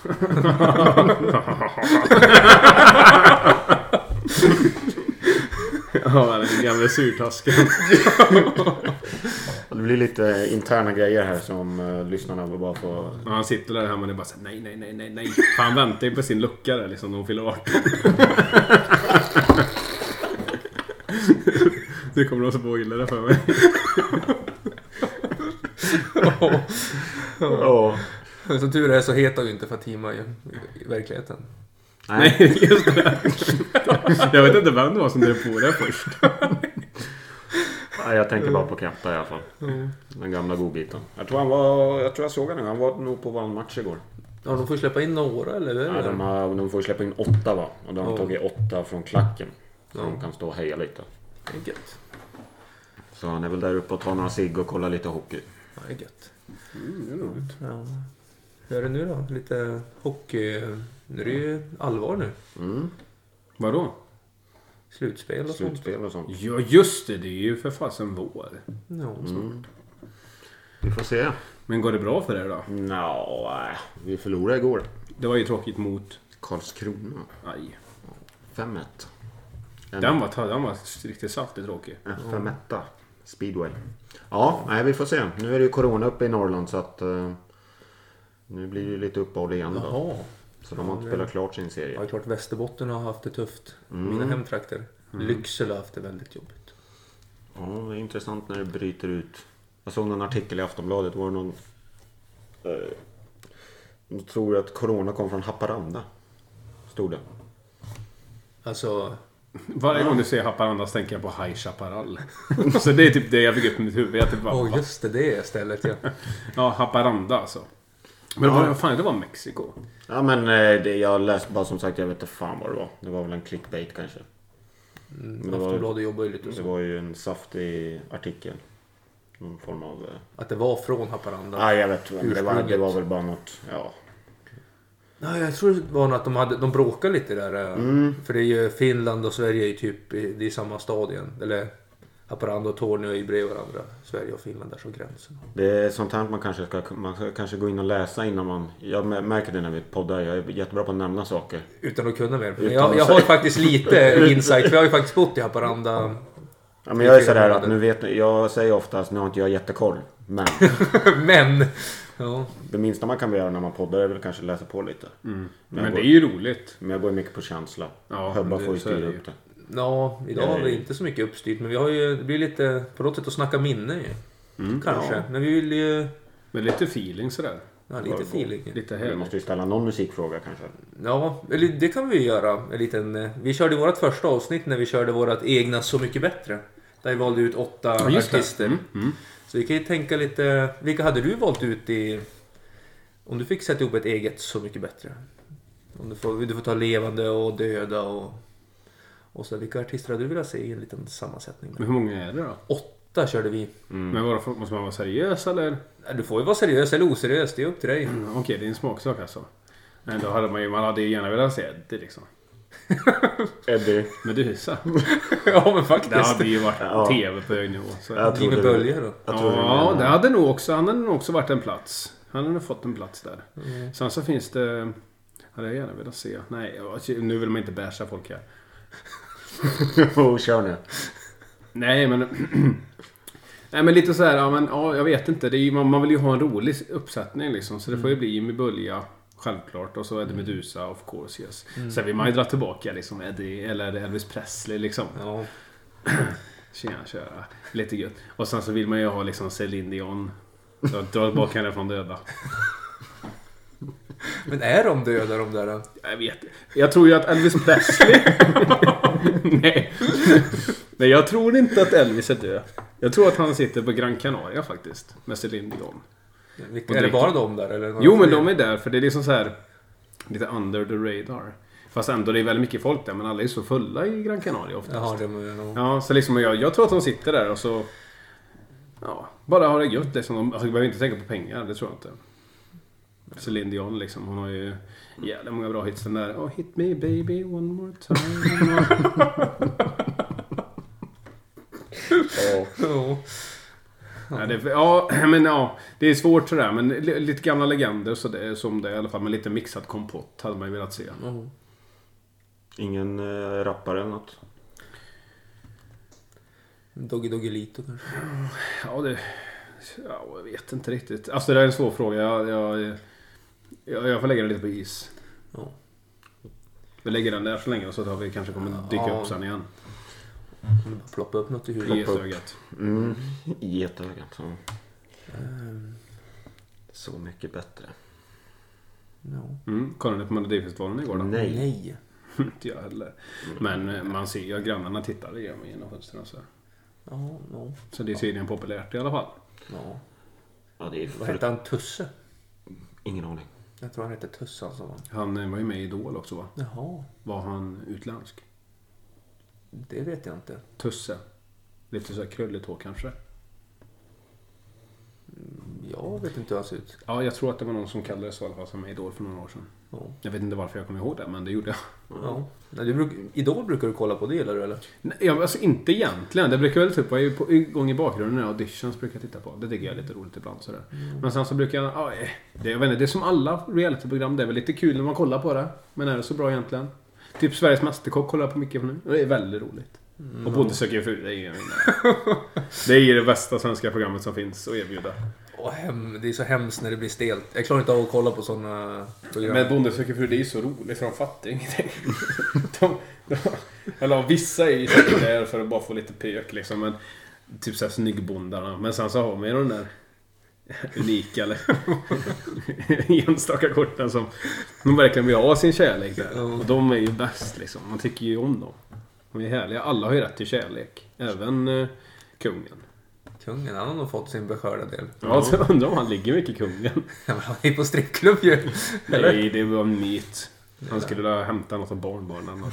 Ja, den gamla surtasken. Det blir lite interna grejer här som lyssnarna bara får... Ja, han sitter där hemma och är bara så här: nej. Fan, han väntar ju på sin lucka där liksom när hon fyller 18. Det kommer också på illa där för mig. Ja. Som tur är så heter ju inte Fatima i verkligheten. Nej, just det. Jag vet inte vem det var som drev på det först. Nej, jag tänker bara på Kenta i alla fall. Den gamla godbiten. Jag tror jag såg han nu. Han var nog på vår match igår. Ja, de får släppa in några eller? Ja, de får släppa in 8 va. Och de har tagit 8 från klacken. Så de kan stå och heja lite. Det är gött. Så han är väl där uppe och tar några cigg och kollar lite hockey. Ja, det är gött. Det är roligt. Ja. Hur är det nu då? Lite hockey. Nu är det ju allvar nu. Vadå? Slutspel och sånt. Ja, just det. Det är ju för fasen vår. Ja, snart. Vi får se. Men går det bra för er då? Nej, vi förlorade igår. Det var ju tråkigt mot Karlskrona. Aj. 5-1. Den var riktigt saftigt tråkig. 5-1. Speedway. Ja, nej, vi får se. Nu är det ju corona uppe i Norrland så att nu blir det lite uppehåll igen då. Jaha. Så de har inte spelat klart sin serie. Ja, klart Västerbotten har haft det tufft. Mina hemtrakter. Lycksele har haft det väldigt jobbigt. Ja, det är intressant när det bryter ut. Jag såg någon artikel i Aftonbladet. Var det någon... Jag tror att corona kom från Haparanda. Stod det. Alltså... Varje gång du säger Haparanda så tänker jag på High Chaparral. Så det är typ det jag fick upp i mitt huvud. Jag typ bara, just det är stället, ja. Ja, Haparanda alltså. Men vad fan, det var Mexiko. Ja, men jag läste bara som sagt, jag vet inte fan vad det var. Det var väl en clickbait kanske. Men Aftonbladet jobbar ju lite så. Det var ju en saftig artikel. Någon form av... Att det var från Haparanda. Ja, jag vet. Det var väl bara något... Ja. Nej, jag tror det var något att de bråkade lite där. För det är ju Finland och Sverige är typ det är samma stad igen. Eller Haparanda och Torneå är ju bredvid varandra. Sverige och Finland där som gränsen. Det är sånt här man kanske gå in och läsa innan man... Jag märker det när vi poddar. Jag är jättebra på att nämna saker. Utan att kunna mer. Jag har faktiskt lite insight. För jag har ju faktiskt bott i Haparanda. Ja, men jag är sådär att nu vet jag säger oftast nu har inte jag jättekoll. Men... men... Ja. Det minsta man kan göra när man poddar är väl kanske läsa på lite. Men det är ju roligt. Men jag går mycket på känsla. Ja, Höbba får ju styra upp det. Ja, idag har vi inte så mycket uppstyrt. Men vi har ju, det blir lite på något sätt att snacka minne ju. Kanske. Men vi vill ju... Med lite feeling sådär. Ja, lite feeling. Lite Vi måste ju ställa någon musikfråga kanske. Ja, eller det kan vi göra. En liten, vi körde vårt första avsnitt när vi körde vårt egna Så mycket bättre. Där vi valde ut 8 artister. Så vi kan ju tänka lite... Vilka hade du valt ut i... Om du fick sätta ihop ett eget Så mycket bättre. Om du får ta levande och döda och så. Vilka artister hade du velat se i en liten sammansättning? Men hur många är det då? 8 körde vi. Men varför måste man vara seriös eller? Du får ju vara seriös eller oseriös, det är upp till dig. Okej, det är en smaksak alltså. Men då hade man hade ju gärna velat se det liksom. Eddie. Medusa. Ja, men faktiskt. Det hade ju varit tv på hög nivå. Så. Jag Med böljer då. Ja, det hade nog också. Han hade nog också varit en plats. Han hade fått en plats där. Sen så finns det... Hade jag gärna velat se. Nej, nu vill man inte bärsa folk här. Kör nu. Nej, men... Nej, men lite så här, jag vet inte. Det är ju, man vill ju ha en rolig uppsättning liksom. Så det får ju bli Jimmy Bölja, självklart. Och så är det Medusa, of course, yes. Sen vill man ju dra tillbaka liksom Eddie, eller Elvis Presley liksom. Ja. Tjena, köra. Lite gött. Och sen så vill man ju ha liksom Celine Dion. Så dra tillbaka henne från döda. Men är de döda de där? Jag vet. Jag tror ju att Elvis Presley... Nej. Nej, jag tror inte att Elvis är död. Jag tror att han sitter på Gran Canaria faktiskt. Med Celine Dion. Är det bara de där? Eller Jo, men de är där. För det är liksom så här... Lite under the radar. Fast ändå det är väldigt mycket folk där. Men alla är så fulla i Gran Canaria oftast. Jaha, det är nog... Ja, så liksom jag tror att de sitter där och så... Ja, bara har det gött liksom. De behöver inte tänka på pengar, det tror jag inte. Celine Dion liksom, hon har ju jävla många bra hits. Den där, hit me baby one more time. Det är svårt sådär, men lite gamla legender så det är som det i alla fall, med lite mixad kompott hade man ju velat se. Ingen rappare eller något? Doggy Lito kanske? Jag vet inte riktigt. Alltså det är en svår fråga. Jag får lägga det lite på is. Ja. Vi lägger den där så länge så att vi kanske kommer dyka upp sen igen. Ploppa upp något i huvudet. Getögat. Getögat. Så mycket bättre. Ja. Kollade ni på Melodifestivalen igår då? Nej. Inte jag heller. Men man ser ju att grannarna tittar genom fönstren så. Ja. Så det är tydligen populärt i alla fall. Ja. Ja, det är Vad heter han? Tusse? Ingen aning. Jag tror han heter Tusse alltså. Han var ju med i Idol också va? Jaha. Var han utländsk? Det vet jag inte. Tusse. Lite så här krulligt hår kanske. Jag vet inte hur han ser ut. Ja, jag tror att det var någon som kallade det så i alla fall som med Idol för några år sedan. Ja. Jag vet inte varför jag kommer ihåg det, men det gjorde jag. Ja. Idol brukar du kolla på det, eller? Eller? Nej, alltså inte egentligen. Det brukar väl typ vara igång i bakgrunden när auditions brukar jag titta på. Det tycker jag är lite roligt ibland sådär. Men sen så brukar jag vet inte, det är som alla realityprogram. Det är väl lite kul när man kollar på det. Men är det så bra egentligen? Typ Sveriges Mästerkock kollar på mycket för nu. Det är väldigt roligt. Och Bonde söker fru, det är det bästa svenska programmet som finns att erbjuda. Det är så hemskt när det blir stelt. Jag klarar inte av att kolla på sådana program. Men Bonde söker fru, det är så roligt för de fattar ingenting. Eller vissa är ju där för att bara få lite pök liksom. Men typ såhär snyggbondarna. Men sen så har man ju den där unika eller enstaka korten som de verkligen vill ha sin kärlek där. Och de är ju bäst liksom. Man tycker ju om dem. De är härliga. Alla har ju rätt till kärlek. Även kungen. Kungen, han har nog fått sin beskörda del. Ja, så undrar om han ligger mycket kungen. Ja, men han är på strippklubb ju. Nej, det var en myt. Han skulle ha hämtat något av barnbarnen.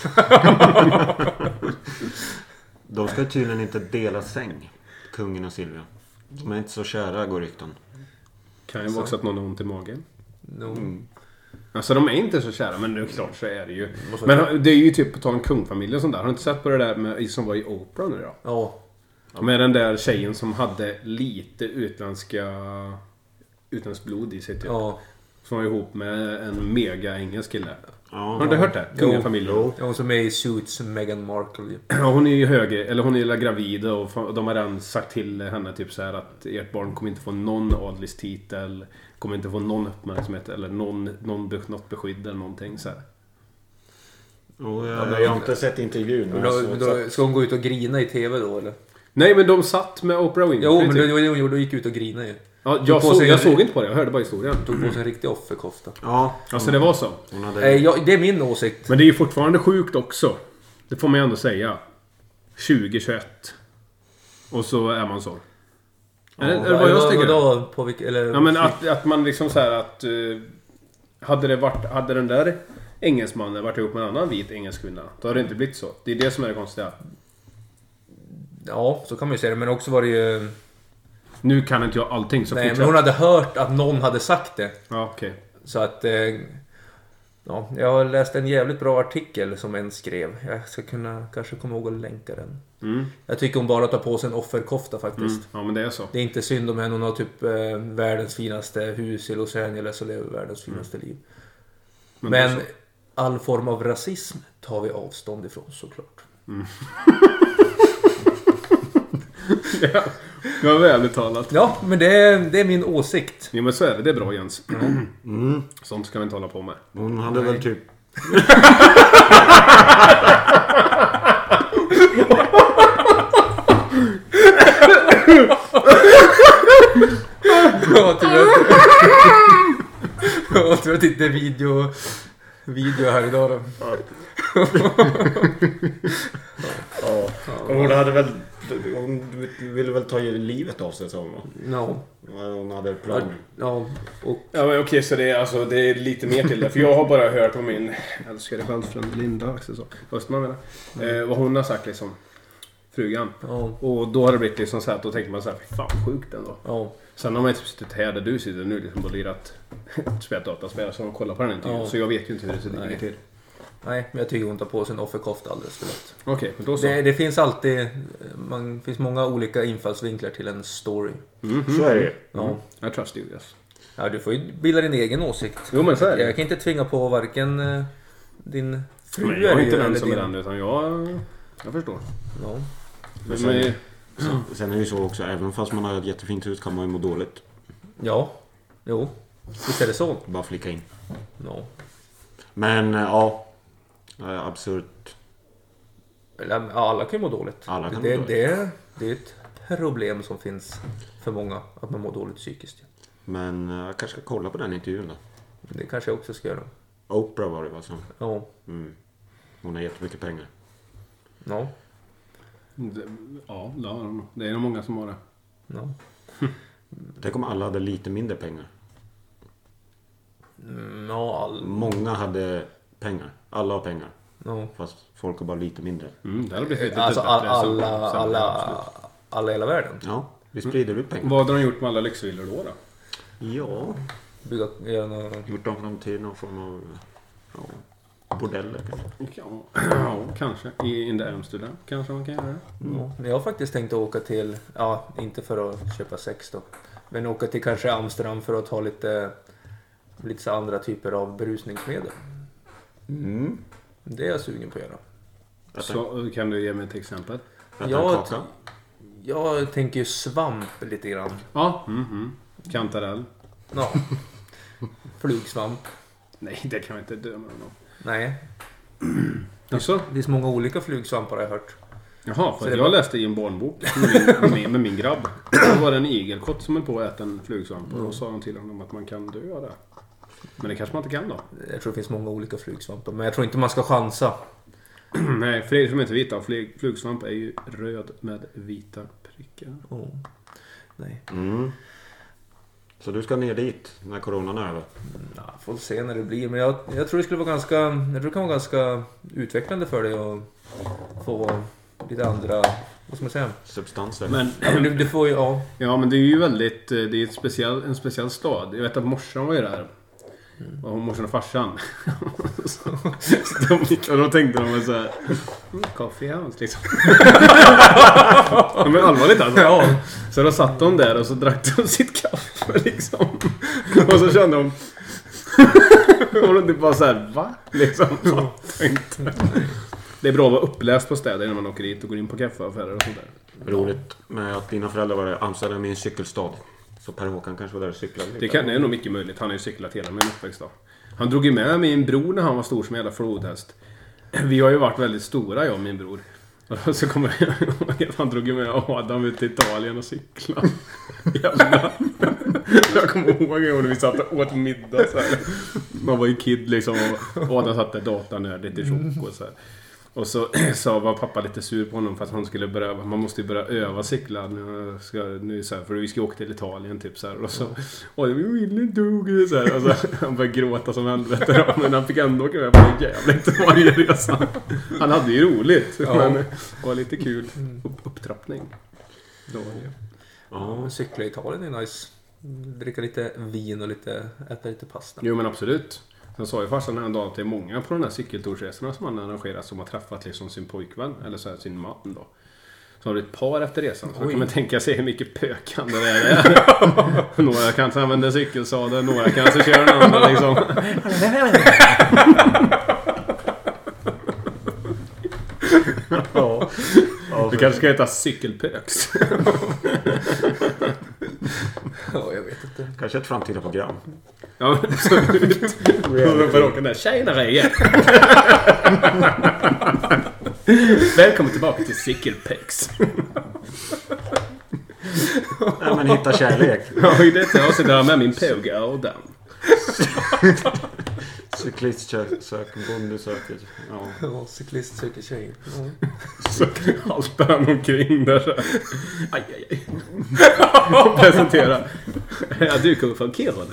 De ska tydligen inte dela säng, kungen och Silvia. De är inte så kära, går rykten. Kan ju vara också att någon har ont i magen. No. Alltså de är inte så kära, men det är klart så är det ju. Men det är ju typ på tal om kungfamilj och sånt där. Har du inte sett på det där med, som var i Oprah nu då? Ja. Med den där tjejen som hade lite utländskt blod i sig typ. Ja. Som var ihop med en mega engelsk kille. Ja, har du hört det? Kungafamiljen. Ja, hon som är i Suits, Meghan Markle. Ja, hon är ju hon är gravid och de har redan sagt till henne typ så här att ert barn kommer inte få någon adlig titel, kommer inte få någon uppmärksamhet eller något beskydd eller någonting så här. Jag har inte sett intervjun. Då ska hon gå ut och grina i TV då eller? Nej, men de satt med Oprah Winfrey. Jo, men då gick ut och grina ju. Ja, jag såg inte på det, jag hörde bara historien. Tog på sig en riktig offerkofta. Ja, alltså det var så. Det är min åsikt. Men det är ju fortfarande sjukt också. Det får man ju ändå säga. 2021. Och så är man så. Eller vad jag tycker. Ja, men att man liksom så här att hade den där engelsmannen varit ihop med en annan vit engelsk kvinna, då hade det inte blivit så. Det är det som är det konstiga. Ja, så kan man ju säga det. Men också var det ju... Nu kan inte jag allting så Nej, fortsätt. men hon hade hört att någon hade sagt det. Ja, okej. Så att... Ja, jag har läst en jävligt bra artikel som en skrev. Jag ska kanske komma ihåg att länka den. Jag tycker hon bara tar på sig en offerkofta faktiskt. Ja, men det är så. Det är inte synd om henne. Hon har typ världens finaste hus i Los Angeles och lever världens finaste liv. Men all form av rasism tar vi avstånd ifrån såklart. Ja, jag har väldigt talat. Ja, men det är min åsikt. Jo, men så är det. Det är bra, Jens. Sånt ska vi inte hålla på med. Hon hade väl typ... Jag tror att det inte är video här idag då. Hon hade väl... Hon ville väl ta livet av sig, så hon. No. Hon hade planer. Ja, och... Ja, men okej, så det är lite mer till det. För jag har bara hört om min älskade chansfrände Linda Östman menar. Vad hon har sagt liksom. Frugan. Ja. Och då har det blivit liksom så här, då tänker man så här, fan sjukt ändå. Ja. Sen har man inte suttit här där du sitter nu liksom och lirat spelat dataspel så de kollar på den intervjun. Ja. Så jag vet ju inte hur det ligger till. Nej, men jag tycker hon tar på sig en offerkofta alldeles för lätt. Okej, men då så. Det finns alltid... finns många olika infallsvinklar till en story. Så är det. Ja. Jag trust you, yes. Ja, du får ju bilda din egen åsikt. Jo, men så är det. Jag kan inte tvinga på varken din fru Men jag är inte den eller som är den, utan jag förstår. Ja. Men sen är det ju så också, även fast man har ett jättefint hus kan man ju må dåligt. Ja. Jo. Visst är det så. Bara flika in. Ja. Men ja, absurt. Alla kan ju må dåligt. Alla kan må det, dåligt. det är ett problem som finns för många. Att man mår dåligt psykiskt. Men jag kanske ska kolla på den intervjun då. Det kanske jag också ska göra. Oprah var det va som. Ja. Hon har jättemycket pengar. Ja. Ja, det är nog många som har det. Ja. Tänk om alla hade lite mindre pengar. Ja, Många hade pengar. Alla har pengar. ja. Fast folk har bara lite mindre. Det hade blivit lite Alltså bättre. alla i hela världen. Ja, vi sprider ut pengar. Vad har de gjort med alla lyxvillor då? Ja, Göra några... gjort dem till någon form av bordeller kanske. Ja, kanske. In the Amsterdam kanske man kan göra det. Ja, men jag har faktiskt tänkt att åka till, inte för att köpa sex då, men åka till kanske Amsterdam för att ta lite så andra typer av berusningsmedel. Det är jag sugen på att göra. Så kan du ge mig ett exempel? Jag tänker ju svamp lite grann. Ja, kantarell. Ja. Flugsvamp. Nej, det kan vi inte döma om. Nej. Alltså? Det finns många olika flugsvampar har jag hört. Jaha, för det jag läste i en barnbok med min grabb. Då var det en igelkott som höll på att äta en flugsvamp. Och då sa de till honom att man kan dö av det. Men det kanske man inte kan då. Jag tror det finns många olika flugsvampar. Men jag tror inte man ska chansa. Nej, för er som inte vet, flugsvamp är ju röd med vita prickar. Nej. Så du ska ner dit när coronan är över? Får se när det blir. Men jag tror det skulle vara det kan vara ganska utvecklande för dig att få lite andra, vad ska man säga? Substanser. Men du får ju, ja, men det är ju väldigt, det är en speciell stad. Jag vet att morsan var ju där. Och morsan och farsan. Och då tänkte de så här, coffee house liksom. Men allvarligt alltså. Ja. Så då satt de där och så drack de sitt kaffe liksom. Och så kände de och de typ bara så här, va? Liksom. Tänkte. Det är bra att vara uppläst på städer när man åker dit och går in på kaffeaffärer och sånt där. Roligt med att dina föräldrar var där. Amsterdam är en cykelstad. Så Per Håkan kanske var där och cyklade lite. Det är nog mycket möjligt. Han har ju cyklat hela min uppväxt då. Han drog ju med min bror när han var stor som jävla flodhäst. Vi har ju varit väldigt stora, jag och min bror. Och så kommer han drog ju med Adam ut till Italien och cykla. Jävlar. Jag kommer ihåg när vi satt och åt middag så här. Man var ju kid liksom och Adam satt där datanördigt i tjock och så här. Och så var pappa lite sur på honom för att han skulle man måste ju börja öva cykla nu så här, för vi ska åka till Italien typ så här, och så vi vill dog så här, och så han började gråta som helvete, men han fick ändå åka med på en jävligt varje resa. Han hade ju roligt, men det var lite kul upptrappning. Ja, cykla i Italien är nice. Dricka lite vin och äta lite pasta. Jo, men absolut. Sen sa ju farsan en dag att det är många på de här cykeltorsresorna som han arrangerar som har träffat liksom sin pojkvän, eller så här, sin man då. Så har det ett par efter resan. Så kan man tänka sig hur mycket pökande det är. Några kanske använder cykelsadel, några kanske kör en annan liksom. Du kanske ska heta cykelpöks. Ja, jag vet inte. Kanske ett framtida program. Ja, absolut. Och får åka där. Tjena Reje. Välkommen tillbaka till cykelpöks. Nej, men hitta kärlek. Ja, i detta avsnitt har jag med min påga och den. Cyklist söker bonde söker. Ja, cyklist söker tjej. Ja. Så haltar han omkring där så. Aj. Och presentera. Ja, du kommer från Kiruna.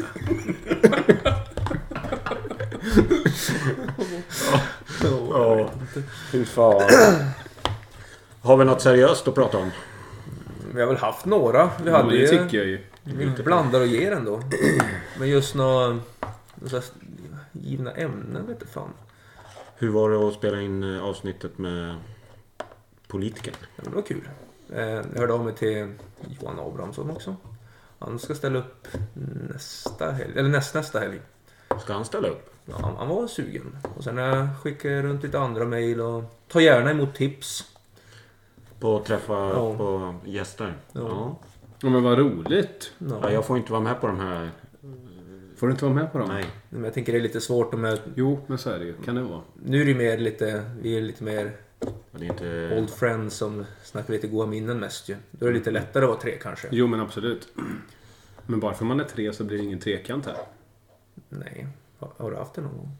Ja. Fy fan. Har vi något seriöst att prata om? Vi har väl haft några. Vi hade det tycker jag ju. Vi blandar och ger ändå. Men just några givna ämnen vet jag fan. Hur var det att spela in avsnittet med politikern? Ja, det var kul. Jag hörde av mig till Johan Abrahamsson också. Han ska ställa upp nästa helg. Eller nästa helg. Ska han ställa upp? Ja, han var sugen. Och sen skickar jag runt lite andra mejl och tar gärna emot tips. På att träffa på gäster? Ja. Ja, men vad roligt. Ja, jag får inte vara med på de här. Får du inte vara med på dem? Nej. Men jag tänker det är lite svårt med. Jo, men så är det ju. Kan det vara? Nu är det mer vi är lite mer Det är inte... old friends som snackar lite goda minnen mest ju. Då är det lite lättare att vara 3 kanske. Jo, men absolut. Men bara för man är 3 så blir det ingen trekant här. Nej. Har du haft det någon gång?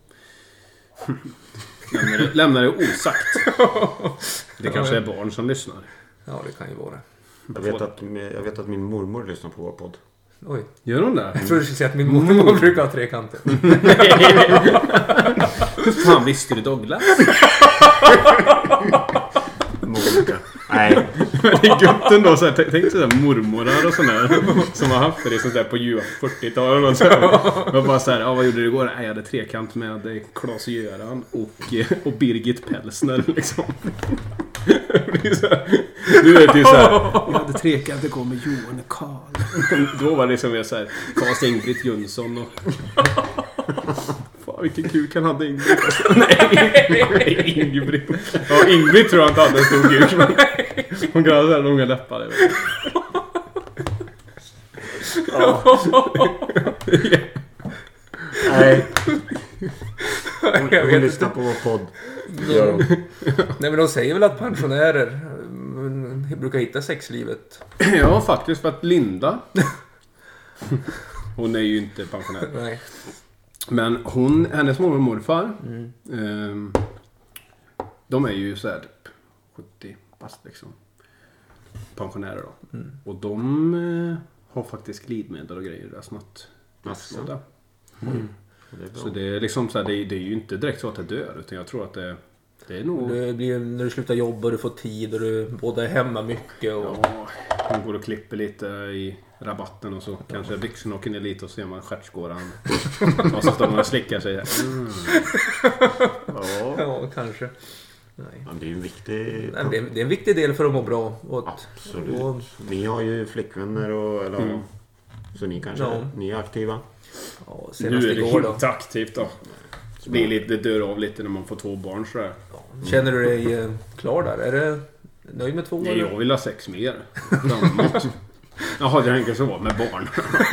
Lämnar det osagt. Det kanske är barn som lyssnar. Ja, det kan ju vara. Jag vet att min mormor lyssnar på vår podd. Oj. Gör hon det? Jag tror du skulle säga att min mormor brukar ha 3 kanter. Fan, visste du Douglas? Morka. Nej. Men det är gött ändå. Så här, tänk sådär mormorar och sådär som har haft det sånt där på 40-talet. Och så här. Och bara såhär, vad gjorde du igår? Jag hade trekant med Claes-Göran och Birgit Pelsner liksom. Du vet ju såhär, jag hade trekant igår med Johan och Karl. Då var det som jag såhär, Karls Ingrid Jönsson och... Fan, vilken kuk han hade Ingrid. Nej, Ingrid. Ja, Ingrid tror jag inte hade en stor kuk. Men hon kan ha såhär långa läppar. Nej. Hon lyssnar på vår podd. Nej, men de säger väl att pensionärer brukar hitta sexlivet. Ja, faktiskt, för att Linda hon är ju inte pensionär. Nej. Men hennes mormor och morfar de är ju så här typ 70 bast liksom. Pensionärer då. Och de har faktiskt glidmedel och grejer där snart. Så det är liksom så här, det är ju inte direkt så att det dör, utan jag tror att det är nog... Det blir när du slutar jobba och du får tid och du både är hemma mycket och... Ja, hon går och klipper lite i rabatten och så kanske byxorna åker ner lite och så ser man stjärtskåran. Och så står man och slickar sig. Ja, kanske. Nej. Men det är ju en viktig... Nej, det är en viktig del för att må bra. Absolut. Ni har ju flickvänner och... Eller, så ni kanske ni är aktiva. Ja, nu är det inte aktivt då. Det dör av lite när man får 2 barn så där. Ja. Känner du dig klar där? Är du nöjd med 2? Nej, jag vill ha 6 mer. Jaha, det tänker så med barn.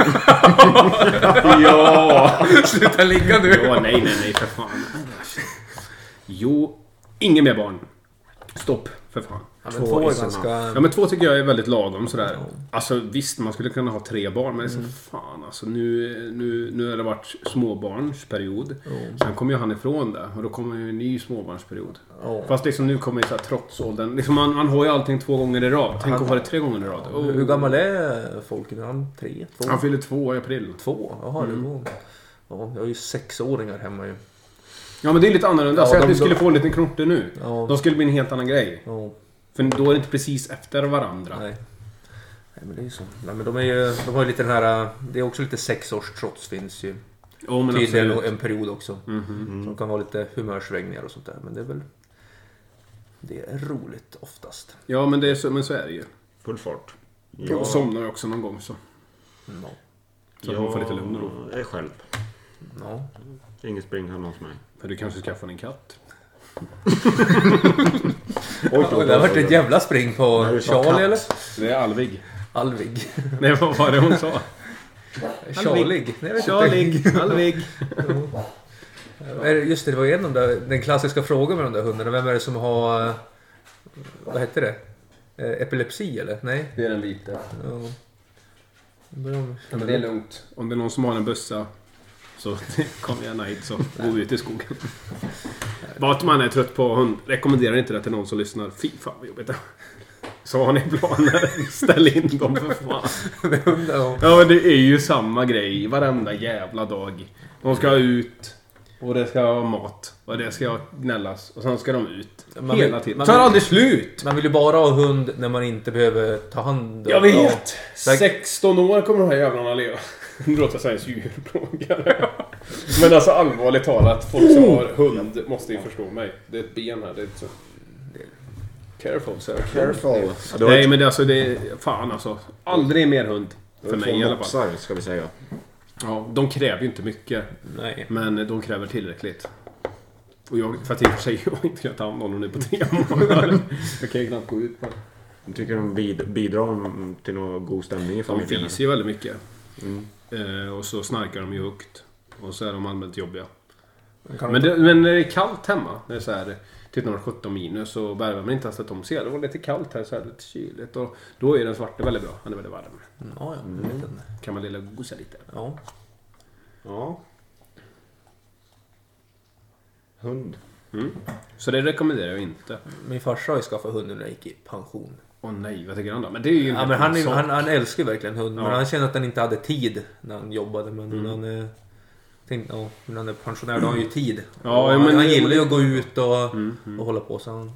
Ja. Sluta ligga nu. Ja, nej, för fan. Jo, ingen mer barn. Stopp, för fan. Ja, men 2 är ganska... Ja, men 2 tycker jag är väldigt lagom sådär. Alltså visst, man skulle kunna ha 3 barn. Men det är så fan alltså. Nu har det varit småbarnsperiod. Sen kommer ju han ifrån det. Och då kommer ju en ny småbarnsperiod. Fast liksom nu kommer ju såhär trotsåldern. Liksom man har ju allting 2 gånger i rad. Tänk att ha det 3 gånger i rad. Hur gammal är folk? Är han 3? 2? Han fyller 2 i april. 2? Jaha, det går. Ja, jag har ju 6-åringar hemma ju. Ja, men det är lite annorlunda. Ja, säg att vi skulle få en liten knotte nu. Ja. De skulle bli en helt annan grej. Ja. För då är det inte precis efter varandra. Nej, men det är ju så. Nej, men de har ju lite den här... Det är också lite 6-års trots finns ju. Men tydligen absolut. en period också. Som kan vara lite humörsvängningar och sånt där. Men det är väl... Det är roligt oftast. Ja, men, det är så, men så är det ju. Full fart. Jag somnar ju också någon gång så. Ja. Så att man får lite lugn då. Jag är själv. Ja. Ingen spring hemma hos mig. För du kanske skaffar en katt. Det har varit ett jävla spring på Charlie eller? Det är Alvig. Alvig. Nej, vad var det hon sa? Charlig. Nej, Alvig. Just det, det var en av den klassiska frågan med de där hundarna. Vem är det som har... Vad heter det? Epilepsi eller? Nej. Det är den vita. Ja. Men det är lugnt. Om det är någon som har en bussa så kom gärna hit så går vi ut i skogen. Vart man är trött på hund, rekommenderar inte det till någon som lyssnar. Fy fan vad jobbigt. Så har ni planer, ställ in dem för fan. Ja, men det är ju samma grej varenda jävla dag. De ska ut och det ska ha mat och det ska gnällas och sen ska de ut hela tiden. Det tar aldrig slut. Man vill ju bara ha hund när man inte behöver ta hand om. Jag vet. 16 år kommer de här jävlarna leva. Nu låter jag säga djurplågare. Men alltså allvarligt talat, folk som har hund måste ju förstå mig. Det är ett ben här, det är så... Careful, sir. Careful. Nej, men det, alltså, det är... Fan alltså. Aldrig mer hund. För mig i alla fall. Ska vi säga. Ja, de kräver ju inte mycket. Nej. Men de kräver tillräckligt. Och jag, för att i och för sig jag inte kan ta hand om dem nu på 3 månader. Jag kan ju knappt gå ut på. Jag tycker de bidrar till någon god stämning i familjen. De fiser ju väldigt mycket. Och så snarkar de ju högt. Och så är de allmänt jobbiga. Men när det är kallt hemma, det är så här typ när det är 17 minus och värmer man inte ens att de ser. Det var lite kallt här, så här lite kyligt. Och då är den svarte väldigt bra, han är väldigt varm. Ja, Kan man lilla gosa lite. Ja. Hund. Så det rekommenderar jag inte. Min farsa har ju skaffat hund när han gick i pension. Åh nej, vad tycker han då? Men det är ju ja, men han älskar verkligen hund. Men han känner att han inte hade tid när han jobbade. Men han tänkte, när han är pensionär då har han ju tid. Ja, men han gillar ju att gå ut och hålla på. Så han,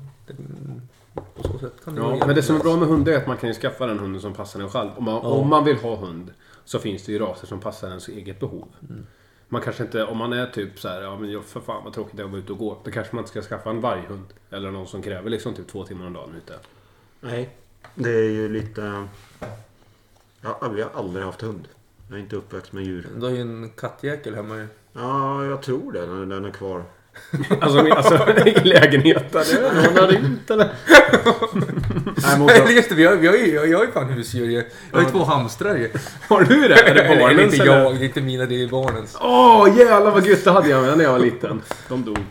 på så sätt kan det men det som är bra med hund är att man kan ju skaffa den hunden som passar en själv. Om man vill ha hund så finns det ju raser som passar ens eget behov. Man kanske inte, om man är typ så här, ja men för fan vad tråkigt det är att gå ut och gå. Då kanske man inte ska skaffa en varghund. Eller någon som kräver liksom typ 2 timmar om dagen ute. Nej, det är ju lite... vi har aldrig haft hund. Jag är inte uppväxt med djur. Du har ju en kattjäkel hemma ju. Ja, jag tror det. Den är kvar. alltså i lägenheten. Någon hade inte eller? Nej, just det, jag har ju fan husdjur. Jag har ju 2 hamstrar ju. Har du det? Är det barnens? Inte jag, det är inte mina, det är barnens. Jävlar vad gött det hade jag med när jag var liten. De dog.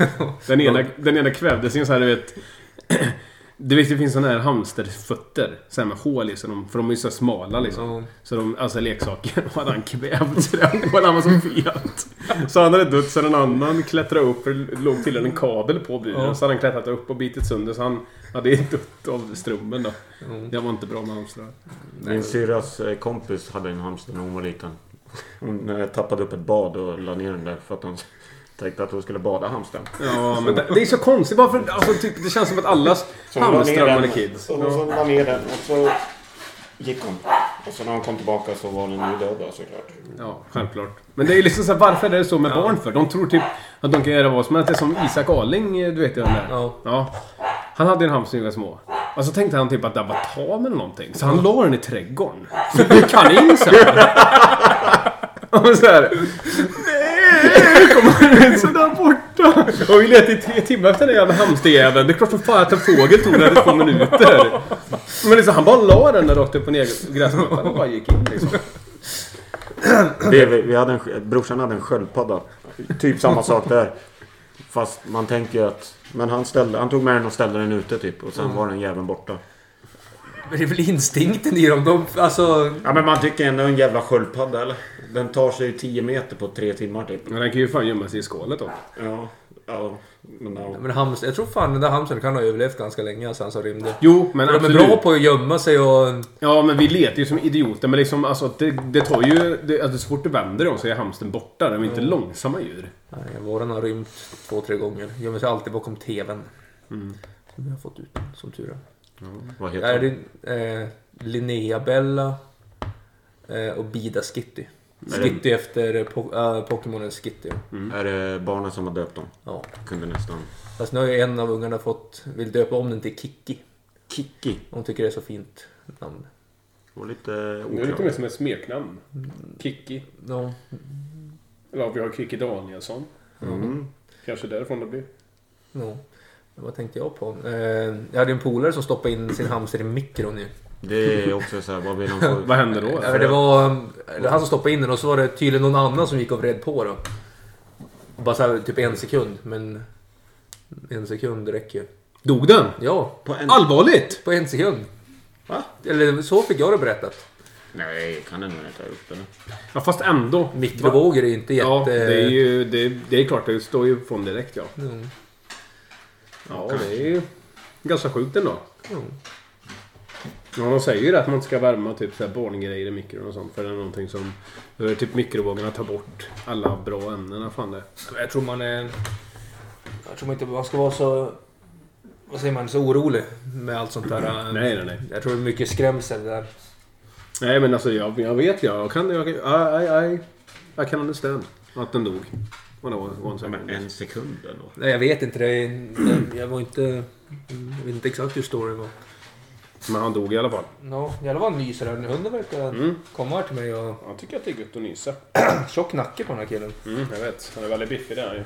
Den ena kvävdes i en så här, du vet... Du vet, det finns såna här hamsterfötter så här med hål i, för de är så smala liksom. Så de, alltså leksaker, och hade han kvävt så han var så fet. Så han hade dött, så en annan klättrade upp, för det låg till en kabel på bilen. Så hade han klättrat upp och bitit sönder, så han hade dött av strömmen då. Det var inte bra med hamstrar. Min syrras kompis hade en hamster när hon var liten. Hon tappade upp ett bad och la ner den där för att hon tänkte att hon skulle bada hamstern. Ja, men det är så konstigt. Bara för, alltså, typ, det känns som att allas hamstrar är kids. Och så la ner den och så gick hon. Och så när hon kom tillbaka så var den ju död då, såklart. Ja, självklart. Men det är liksom så här, varför är det så med barn för? De tror typ att de kan göra vad som helst. Det är som Isak Arling, du vet ju den där. Ja. Han hade en hamster när små. Och så tänkte han typ att det var tam eller någonting. Så han la den i trädgården. Så det kan in så här. Och så här. Nej, kommer ut så där borta. Och vi letade i 3 timmar efter den jävla hamsterjäveln. Det är klart som fan att en fågel tog det 2 minuter. Men liksom, han bara la den där rakt upp på gräsmattan och bara gick in liksom. Vi hade brorsan hade en sköldpadda. Typ samma sak där. Fast man tänker ju att... Men han tog med den och ställde den ute typ. Och sen var den jäveln borta. Men det är väl instinkten i dem. Alltså... Ja, men man tycker ändå en jävla sköldpadda, eller? Den tar sig 10 meter på 3 timmar typ. Men den kan ju fan gömma sig i skålet då. Ja. Men hamster, jag tror fan den där hamstern kan ha överlevt ganska länge sen så rymde. Jo, men de är bra på att gömma sig och... Ja, men vi letar ju som idioter. Men liksom, alltså, det tar ju... Alltså, så fort du vänder dem så är hamstern borta. De är inte långsamma djur. Nej, våran har rymt 2-3 gånger. Gömmer sig alltid bakom tvn. Som vi har fått ut, som tur är. Vad heter det? Linnea Bella och Bida Skitty. Skitty efter Pokémonen Skitty. Är det barnen som har döpt dem? Ja. Kunde nästan. Fast nu har ju en av ungarna vill döpa om den till Kiki. Kiki. Hon tycker det är så fint namn. Det var lite Det är oklart. lite mer som ett smeknamn. Kiki. Ja. Eller vi har Kiki Danielsson. Kanske därifrån det blir. Ja. Vad tänkte jag på? Jag hade en polare som stoppade in sin hamster i mikron nu. Det är också så här, vad vill han få? Vad hände då? Ja, det var han som stoppade in den och så var det tydligen någon annan som gick och vred på då. Bara så här, typ 1 sekund, men 1 sekund räcker ju. Dog den? Ja, Allvarligt? på 1 sekund. Va? Eller så fick jag det berättat. Nej, kan den nog inte ha upp eller? Ja, fast ändå. Mikrovågor är ju inte jätte... Ja, det är ju... Det är klart, det står ju från direkt, ja. Ja, det är ju ganska sjukt ändå. Ja, de säger ju att man ska värma typ så här barngrejer i mikron och sånt. För det är någonting som... Typ mikrovågorna tar bort alla bra ämnen. Fan det. Jag tror man inte man ska vara så... Vad säger man? Så orolig med allt sånt där. Nej. Jag tror det är mycket skrämsel där. Nej, men alltså jag vet jag kan understand att den dog. Men 1 sekund ändå. Nej, jag vet inte det. Jag vet inte exakt hur storyn var. Men han dog i alla fall. Ja, i alla fall nyser den. Hunden verkar komma här till mig och... Jag tycker att det är gött att nysa. Tjock nacke på den här killen. Jag vet. Han är väldigt biffig där.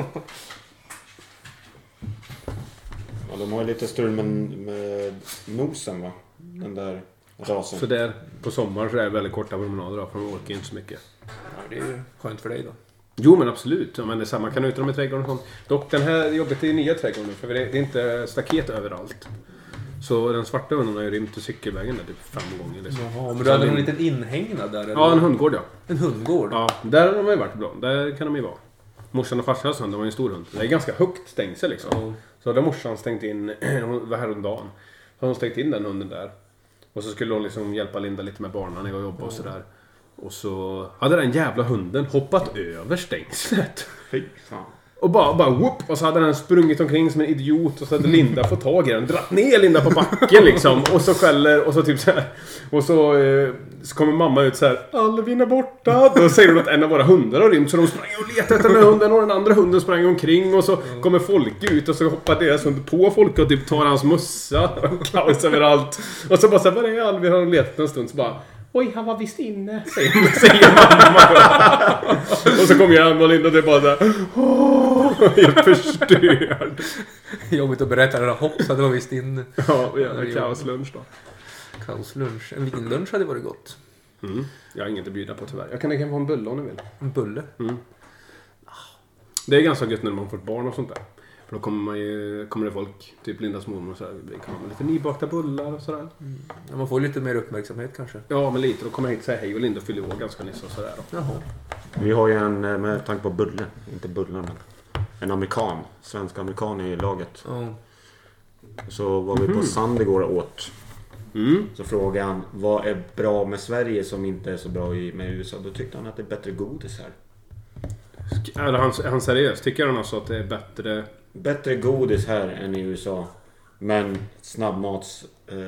Ja, de har ju lite strul med nosen, va? Den där rasen. Så där på sommaren så är det väldigt korta promenader då, för de orkar inte så mycket. Ja, det är ju skönt för dig då. Jo, men absolut. Ja, men det är samma kan utan dem i trädgården och sånt. Dock, den här jobbet är nya trädgården för det är inte staket överallt. Så den svarta hunden har ju rymt till cykelvägen där typ 5 gånger. Liksom. Jaha, men du hade en liten inhägnad där? Eller? Ja, en hundgård, ja. En hundgård? Ja, där har de ju varit bra. Där kan de ju vara. Morsan och farsans hund, de var ju en stor hund. Det är ganska högt stängsel liksom. Ja. Så hade morsan stängt in, hon var häromdagen. Så hon stängt in den hunden där. Och så skulle hon liksom hjälpa Linda lite med barnen när jag jobbade och sådär. Och så hade den jävla hunden hoppat över stängslet. Fy fan. Och bara whoop, och så hade den sprungit omkring som en idiot. Och så hade Linda fått tag i den, dratt ner Linda på backen liksom. Och så skäller, och så typ så här. Och så kommer mamma ut så här: Alvin är borta. Då säger hon att en av våra hundar har rymt. Så de sprang och letade efter den här hunden. Och den andra hunden sprang omkring. Och så kommer folk ut och så hoppar deras hund på folk. Och typ tar hans mössa och klaus överallt. Och så bara så här: var är Alvin? Har de letat en stund så bara: oj, han var visst inne, säger mamma. Och så kommer jag och Linda och det är bara där. Helt förstörd. Jobbigt att berätta den här hoppsan, det var visst inne. Ja, vi hade kaoslunch då. Kaoslunch. En vinlunch hade varit gott. Jag har inget att bjuda på tyvärr. Jag kan få en bulle om ni vill. En bulle? Det är ganska gött när man får barn och sånt där. För då kommer det folk, typ Lindas mormor och sådär. Vi kan ha lite nybakta bullar och sådär. Ja, man får lite mer uppmärksamhet kanske. Ja, men lite. Då kommer jag hit och säga hej och Linda fyller år ganska nyss och sådär då. Jaha. Vi har ju en, med tanke på bulle, inte bullar men en amerikan, svensk amerikan i laget. Ja. Så var vi på Sand igår och åt. Så frågade han, vad är bra med Sverige som inte är så bra med USA? Då tyckte han att det är bättre godis här. Är han seriös? Tycker han alltså att det är bättre... Bättre godis här än i USA. Men snabbmats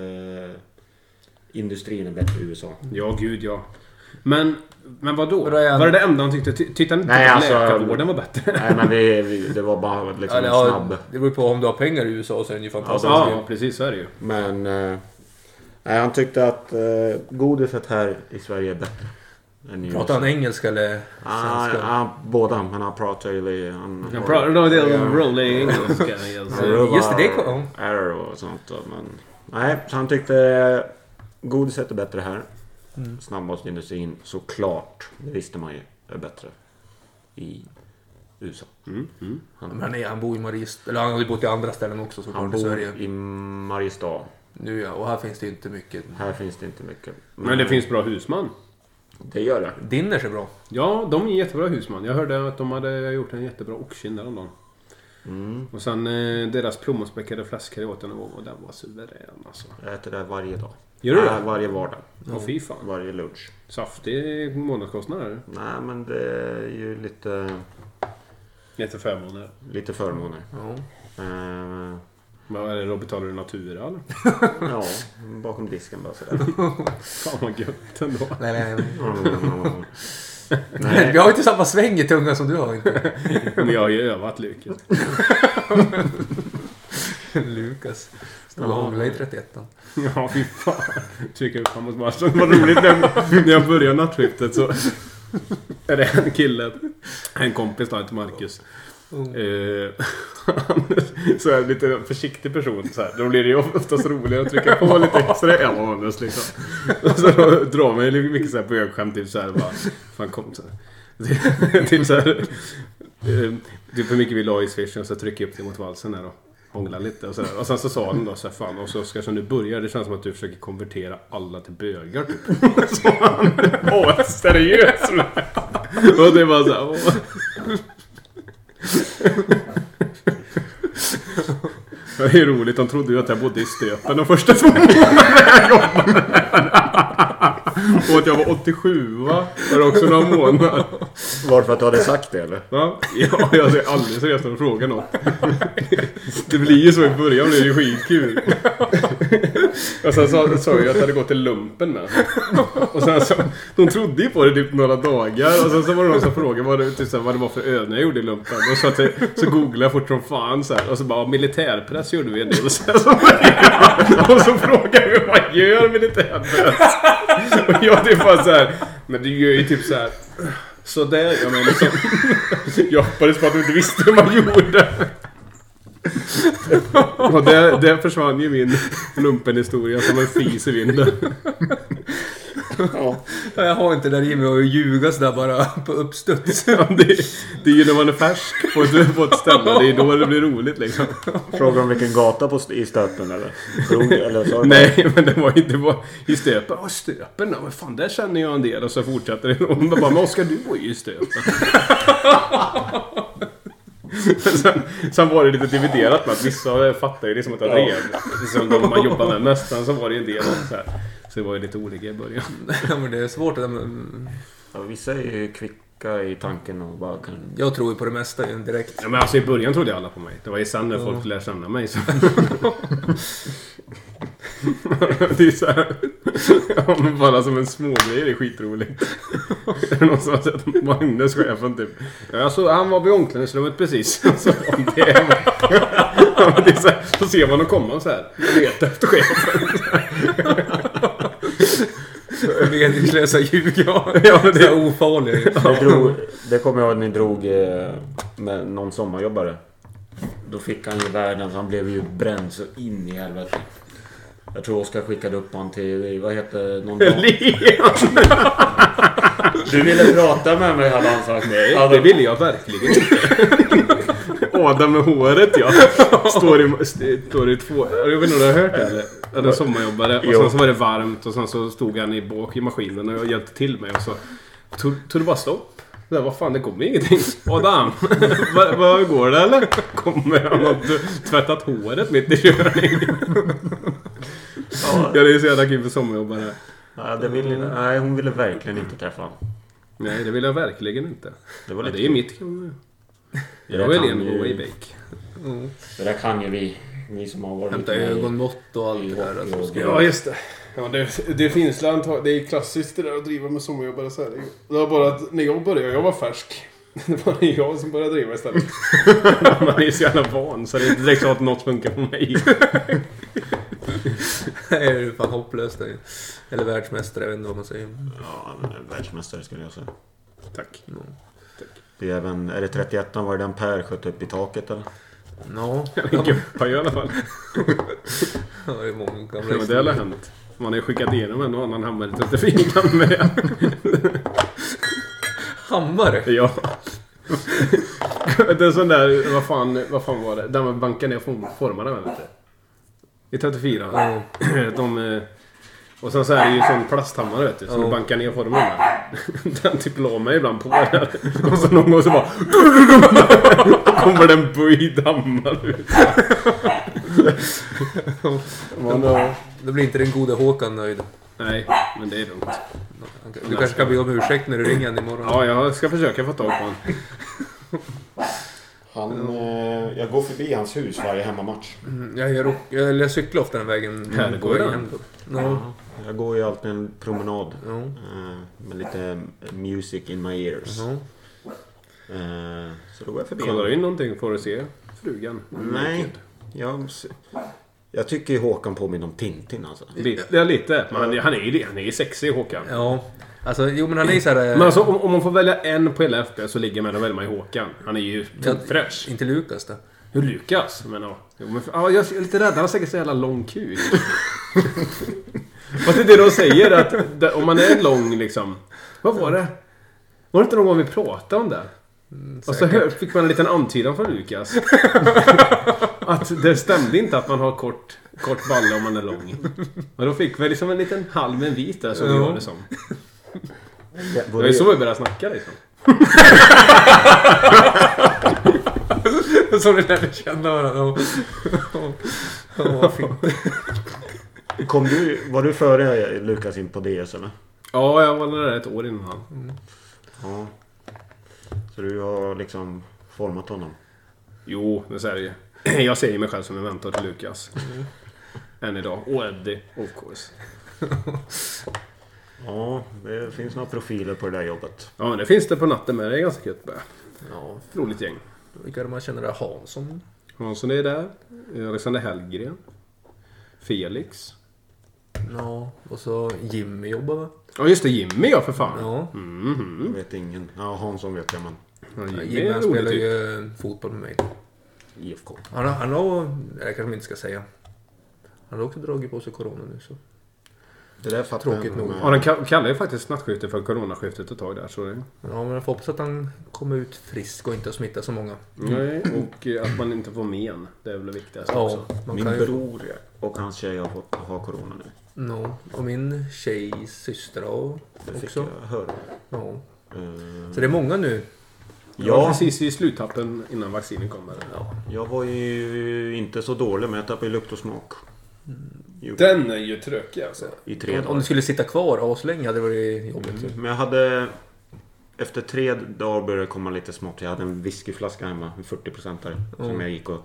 industrin är bättre i USA. Ja, gud ja. Men vadå? Var det enda han tyckte? Tyckte han inte att läkarvården var bättre? Nej, men det var bara liksom en snabb... Det beror på om du har pengar i USA så är det ju fantastiskt. Ja, precis så är det ju. Men nej, han tyckte att godiset här i Sverige är bättre. Pratar han engelska eller svenska? Båda, men han pratar ju... Han pratar rolling engelska. Just det kom. Error och sånt då, men... Nej, så han tyckte godiset är bättre här. Snabbmatsindustrin, såklart. Det visste man ju, är bättre i USA. Han bor i Mariestad. Eller han har ju bott i andra ställen också såklart. Han i bor Sverige. i Mariestad. Nu ja, och här finns det inte mycket. Här finns det inte mycket. Men det finns bra husman. Det gör det. Dinners är bra. Ja, de är jättebra husman. Jag hörde att de hade gjort en jättebra oxkind häromdagen. Och sen deras plommonspäckade fläskar åt den och den var suverän alltså. Jag äter det varje dag. Gör du det? Varje vardag. Åh fy fan. Varje lunch. Saftig månadskostnad är Nej, men det är ju lite förmåner. Lite förmåner. Ja. Vad är det då? Betalar du natura eller? Ja, bakom disken bara sådär. Fan vad gött ändå. Nej. Nej. Vi har inte samma sväng i tungan som du har inte. Men jag har ju övat Lukas. Lukas. Stod och hånglade i 31an. Ja, fy fan. Trycker upp framåt bara. Så var roligt när jag började nattskiftet så är det en kille, en kompis där till Marcus. Så är lite försiktig person så här. Då blir det ju oftast roligare att trycka på lite extra honest liksom. Och så då drar man ju mycket så här bögskämt typ så här bara fan kom så här. Typ så här typ hur mycket vi la i swishen så trycker jag upp det mot valsen där då. Hångla lite och sådär. Och sen så sa han då så här, fan och så ska som du börjar, det känns som att du försöker konvertera alla till bögar typ. Så han, seriöst. Och det var så här, det är roligt, de trodde ju att jag bodde i Stöpen de första 2 månaderna jag jobbade. Och att jag var 87 va? Var det också några månader. Varför att du hade sagt det eller? Ja, jag ser aldrig seriöst att fråga något. Det blir ju så i början, det är ju skitkul. Och sen sa jag att jag hade gått till lumpen med. Och sen så, de trodde ju på det typ några dagar. Och sen så var det någon som frågade vad det var för övningar jag gjorde i lumpen. Och så googlade jag fort som fan så här. Och så bara, militärpress gjorde vi en del. Och så frågade vi, vad gör militärpress? Och jag typ bara så här, men du gör ju typ så här. Så där, jag menar liksom, jag hoppades på att du inte visste hur man gjorde. Och där försvann ju min lumpenhistoria som en fis i vinden. Ja. Jag har inte där i mig att ljuga sådär bara på uppstuds. Ja, det är ju när man är färsk på ett ställe. Det är då det blir roligt liksom. Frågar om vilken gata i Stöpen eller? Nej, men det var inte i Stöpen. Ja, Stöpen, vad fan, där känner jag en del. Och så fortsätter det. Och man bara, men Oskar, du var ju i Stöpen. Sen var det lite dividerat med att vissa fattar ju det som att jag rev. Som de man jobbar med nästan så var det en del så här. Så det var ju lite olika i början. Ja, men det är svårt det där med... Ja, vissa är ju kvicka i tanken och bara kan... Jag tror ju på det mesta direkt. Ja, men alltså i början trodde alla på mig. Det var ju sen när folk lär känna mig så. Det är så här, ja, men bara som en smågrej, det är skitroligt. Det är någon som har sett Magnus chefen typ. Ja, så han var vid omklädningsrummet precis. Så det är så här, så ser man dem komma så här. Jag vet efter chefen. Meningslösa ljug, ja. Ja, det är ofarligt. Det kommer jag ihåg när ni drog med någon sommarjobbare. Då fick han ju världen, så han blev ju bränd så in i helvete. Jag tror Oskar skickade upp han till, vad heter någon dag? Du ville prata med mig, hade han sagt. Nej, det ville jag verkligen inte. Adam med håret, ja. Står i 2... Jag vet inte om du har hört det eller? En sommarjobbare. Och sen så var det varmt. Och sen så stod han i bak i maskinen och hjälpte till mig. Och så tog det bara stopp. Där, vad fan, det kommer ingenting. Adam, vad går det eller? Kommer han och tvättat håret mitt i körning? Ja, det är så jävla kul för sommarjobbare. Ja, nej, hon ville verkligen inte träffa honom. Nej, det vill jag verkligen inte. Det är mitt kul. Jag vill en way back. Det där kan ju vi som har varit hämta ögonmått och allt det där. Ja, just det. Ja, det finns det är klassiskt det där att driva med sommarjobbare så här. Det var bara att när jag började, jag var färsk. Det var jag som började driva istället. Man är så jävla van så det är inte direkt så att något funkar på mig. Det är ju fan hopplöst det. Eller världsmästare, jag vet inte vad man säger. Ja, men världsmästare skulle jag säga. Tack. No. Det är även, är det 31 var det den Per sköt upp i taket eller? No. En guppa i alla fall. Ja, det är många gamla men det har hänt. Man har ju skickat igenom en och annan hammare till finkan med. Hammare? Ja. Det är sån där, vad fan var det? Där man bankar ner formarna med lite. I 34. Och sen så är det ju sån plasthammare vet du. Så du bankar ner formen där. Den typ la mig ibland på där. Och så någon gång så bara kommer den böjd hammar ut. Då blir inte den gode Håkan nöjd. Nej, men det är lugnt. Du kanske kan be om ursäkt när du ringer han imorgon. Ja, jag ska försöka få tag på honom. Jag går förbi hans hus varje hemmamatch. Jag cyklar ofta den vägen. Här går den. Jag går ju alltid en promenad. Med lite music in my ears. Så då går jag förbi. Kollar du in någonting för att se frugan? Nej, jag tycker ju Håkan påminner om Tintin alltså. Lite. Men han är ju sexig Håkan. Ja. Alltså, jo men han är ju såhär... Men alltså om man får välja en på hela FB så ligger man och väljer man i Håkan. Han är ju fräsch. Inte Lukas då. Hur Lukas? Men jag är lite rädd. Han har säkert så jävla lång kuk. Fast det är det de säger att om man är lång liksom... Vad var det? Var det inte någon gång vi pratade om det? Och så fick man en liten antydan från Lukas. Att det stämde inte att man har kort balle om man är lång. Och då fick vi liksom en liten halv en vit där som vi gör det som. Det är så vi börjar snacka liksom. Så det lärde känna varandra. Vad fint. Var du före Lukas in på DS eller? Ja, jag var där ett år innan han. Ja. Så du har liksom format honom? Jo, det säger jag. Jag ser mig själv som en mentor till Lukas. Än idag. Och Eddie, of course. Ja, det finns några profiler på det där jobbet. Ja, men det finns det på natten med. Det är ganska kul. Ja, roligt gäng. Vilka man känner där? Hansson är där. Alexander Hellgren. Felix. Ja, och så Jimmy jobbar va? Ja, just det. Jimmy, ja för fan. Ja. Jag vet ingen. Ja, Hansson vet jag, men... Ja, Jimmy han spelar ju fotboll med mig. IFK. Han har, jag kanske inte ska säga. Han har också dragit på sig corona nu så. Det där fattar tråkigt nog. Ja, den kallar ju faktiskt nattskiftet för coronaskiftet ett tag där. Så det... Ja, men jag får hoppas att han kommer ut frisk och inte smittar så många. Nej, och att man inte får men. Det är väl det viktigaste också. Min bror och hans tjej har corona nu. No. Och min tjejs syster också. Det fick jag höra. Ja. Så det är många nu. Ja, precis i sluttappen innan vaccinen kommer. Ja. Jag var ju inte så dålig med att tappa i lukt och smak. Den är ju trökig alltså. I 3 dagar. Om du skulle sitta kvar aslänge hade det varit jobbigt. Men jag hade... Efter 3 dagar började det komma lite smått. Jag hade en whiskyflaska hemma, en 40%are som jag gick och...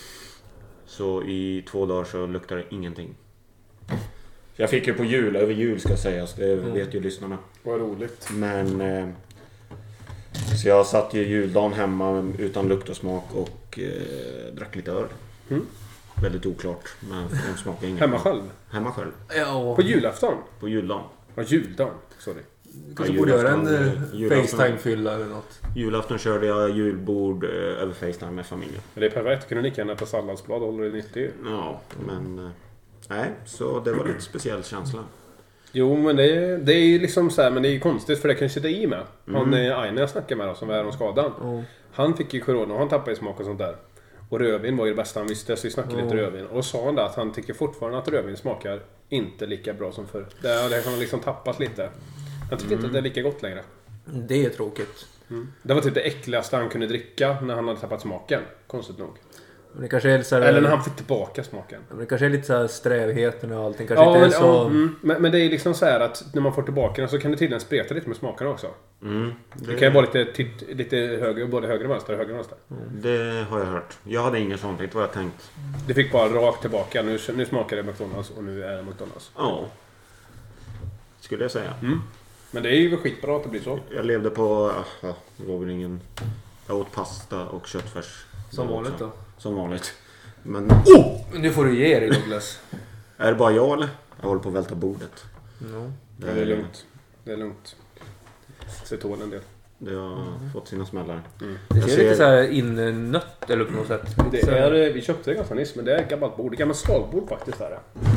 Så i 2 dagar så luktade det ingenting. Jag fick ju på över jul ska sägas. Det vet ju lyssnarna. Vad roligt. Men... Så jag satt ju juldagen hemma utan lukt och smak och drack lite öl. Väldigt oklart, men de smakade inget. Hemma själv? Hemma själv. Ja. På julafton? På juldagen. Ja, juldagen. Sorry. Kanske borde göra en FaceTime-fylla eller något. Julafton körde jag julbord över FaceTime med familjen. Men det är perfekt. Kunde ni gärna på salladsblad håller det 90. Ja, men... Nej, så det var lite speciell känsla. Jo, men det är ju liksom så här, men det är ju konstigt för det kan sitta i med. Han Aina jag snackade med som var här om skadan. Han fick ju corona och han tappade i smak och sånt där. Och rödvin var ju det bästa han visste, så vi snackade lite rödvin. Och sa han att han tycker fortfarande att rödvin smakar inte lika bra som förr. Det kan liksom tappas lite. Han tycker inte att det är lika gott längre. Det är tråkigt. Det var typ det äckligaste han kunde dricka när han hade tappat smaken. Konstigt nog. Men det kanske är så här, eller när han fick tillbaka smaken. Men det kanske är lite så här strävheten och allting. Kanske inte är så... Men det är liksom så här att när man får tillbaka den så kan det tydligen spreta lite med smakerna också. Det kan ju vara lite högre, både höger och vänster och höger och vänster. Det har jag hört. Jag hade inget sånt, inte vad jag tänkt. Det fick bara rakt tillbaka. Nu smakar det McDonalds och nu är det McDonalds. Ja. Skulle jag säga. Men det är ju skitbra att det blir så. Jag levde på... det var väl ingen... Jag åt pasta och köttfärs. Som vanligt då? Som vanligt. Men... Nu får du ge dig Douglas. Är det bara jag eller? Jag håller på att välta bordet. Det är lugnt. Det är lugnt. Se tål en del. Det har fått sina smällar. Det ser lite så här innött eller på något sätt. Det är, vi köpte det ganska nyss, men det är ett gammalt bord. Det är gammalt skalbord faktiskt där.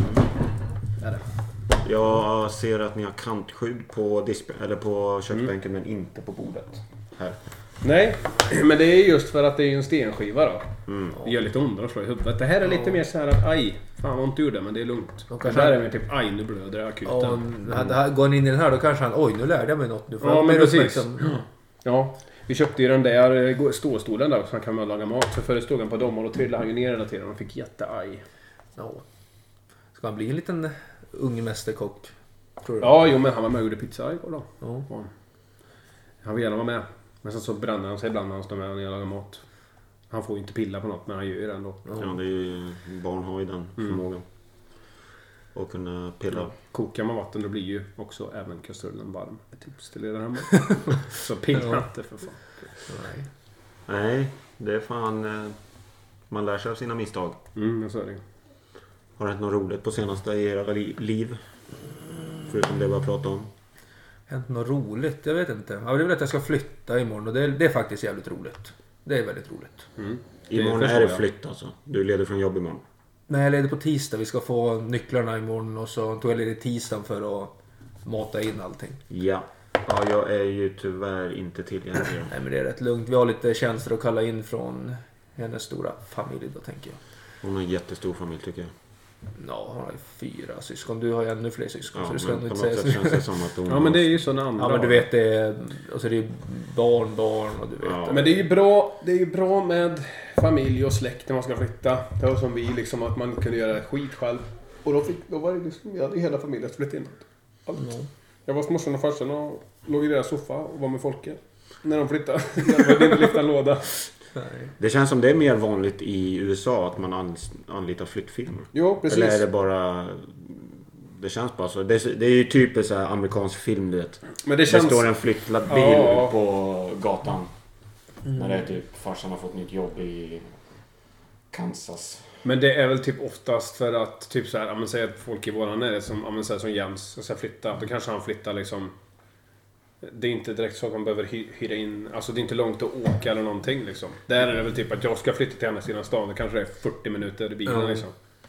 Är det. Jag ser att ni har kantskydd på på köksbänken men inte på bordet. Här. Nej, men det är just för att det är en stenskiva då. Det gör lite ondare att slå i huvudet. Det här är lite mer så här att aj, fan vad ont gjorde men det är lugnt. Det här är mer typ aj, nu blöder jag akut. Går han in i den här då kanske han, oj nu lärde jag mig något nu. Ja, men precis. Ja, vi köpte ju den där ståstolen där så han kan laga mat. För förr stod han på dem och då trillade han ju ner hela tiden och fick jätteaj. Ja. Ska han bli en liten ung mästerkock? Tror du? Ja, jo men han var med och gjorde pizza igår då. Ja. Han vill gärna vara med. Men sen så bränner han sig ibland när han står med och lagar mat. Han får ju inte pilla på något men han gör ju det ändå. Ja, det är ju, barn har ju den förmågan. Och kunna pilla. Ja. Kokar man vatten då blir ju också även kastrullen varm. Ett tips till er där hemma. Så pilla inte för fan. Nej, det är fan... Man lär sig av sina misstag. Så är det. Har det hänt något roligt på senaste i era liv? Förutom det vi har pratat om. Hänt något roligt? Jag vet inte. Jag vill att jag ska flytta imorgon och det är faktiskt jävligt roligt. Det är väldigt roligt. Imorgon är det flytt alltså. Du leder från jobb imorgon. Nej, jag leder på tisdag. Vi ska få nycklarna imorgon och så tog jag ledigt tisdagen för att mata in allting. Ja, jag är ju tyvärr inte tillgänglig. Nej, men det är rätt lugnt. Vi har lite tjänster att kalla in från hennes stora familj då, tänker jag. Hon har en jättestor familj tycker jag. Ja, hon har ju 4 syskon. Du har ju ännu fler syskon. Ja, så du ska men inte på något säga sätt känns det som att hon... Ja, men det är ju sådana andra. Ja, men du vet, det är, alltså det är barn och du vet. Ja. Men det är ju bra med familj och släkt när man ska flytta. Det var som vi liksom att man kunde göra skit själv. Och då var det liksom, vi hade hela familjen att flytta in. Allt. Jag var hos morsan och farsan och låg i deras soffa och var med folket. När de flyttade. Jag var inte lyfta en låda. Nej. Det känns som det är mer vanligt i USA att man anlitar flyttfilmer. Jo, precis. Eller är det bara... Det känns bara så. Det är ju typ så här amerikansk film, du vet. Men det känns... Det står en flyttlad bil på gatan. När det är typ farsan har fått nytt jobb i Kansas. Men det är väl typ oftast för att typ så här, man säger att folk i våran är som som Jens ska flytta. Då kanske han flyttar liksom. Det är inte direkt så att man behöver hyra in. Alltså det är inte långt att åka eller någonting liksom. Där är det väl typ att jag ska flytta till andra sidan stan. Det kanske är 40 minuter i bilen liksom.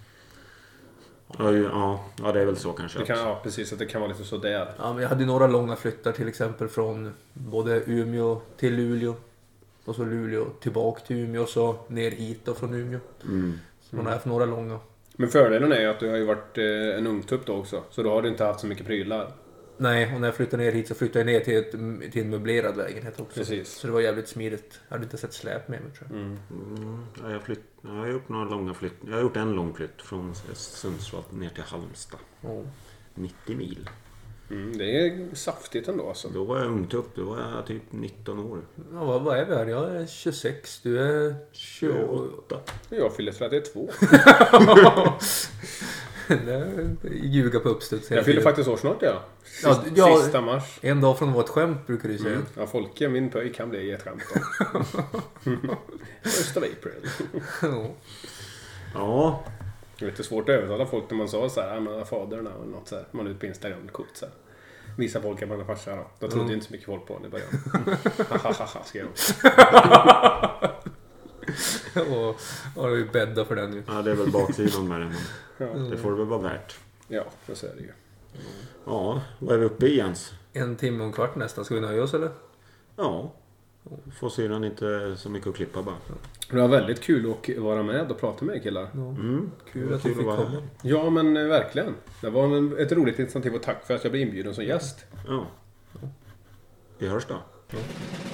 Ja, det är väl så kanske. Det kan, ja, precis. Att det kan vara lite så där. Ja, men jag hade några långa flyttar till exempel från både Umeå till Luleå. Och så Luleå tillbaka till Umeå och så ner hit och från Umeå. Så man har haft några långa. Men fördelen är ju att du har ju varit en ungtupp då också. Så då har du inte haft så mycket prylar. Nej, och när jag flyttade ner hit så flyttade jag ner till en möblerad lägenhet också. Precis. Så det var jävligt smidigt. Jag hade inte sett släp med mig tror jag. Jag har gjort några långa flytt. Jag har gjort en lång flytt från Sundsvall ner till Halmstad. 90 mil. Det är saftigt ändå alltså. Då var jag ungtupp. Då var jag typ 19 år. Ja, vad är vi här? Jag är 26. Du är 28. Jag fyller 32. Ljuga på uppstuds. Jag fyller faktiskt år snart, ja. Sista mars. En dag från att vara ett skämt brukar du säga. Ja, Folke, min pöjk, kan bli ett skämt då. First of April. Ja. Det är lite svårt att övertala folk när man sa så här, men fadern eller något så här. Man är ute på Instagram, coolt så här. Visa folk att man är farsa då. Då trodde inte så mycket folk på det i början. Hahaha, skrev och du bäddar för den ju. Ja, det är väl baksidan med det. Men det får det väl vara värt. Ja, så är det ju. Ja, vad är vi uppe i Jens? 1 timme och en kvart nästan. Ska vi nöja oss eller? Ja. Får syrran inte så mycket att klippa bara. Det var väldigt kul att vara med och prata med killar. Kul att du fick komma. Ja, men verkligen. Det var ett roligt initiativ och tack för att jag blev inbjuden som gäst. Ja. Vi hörs då.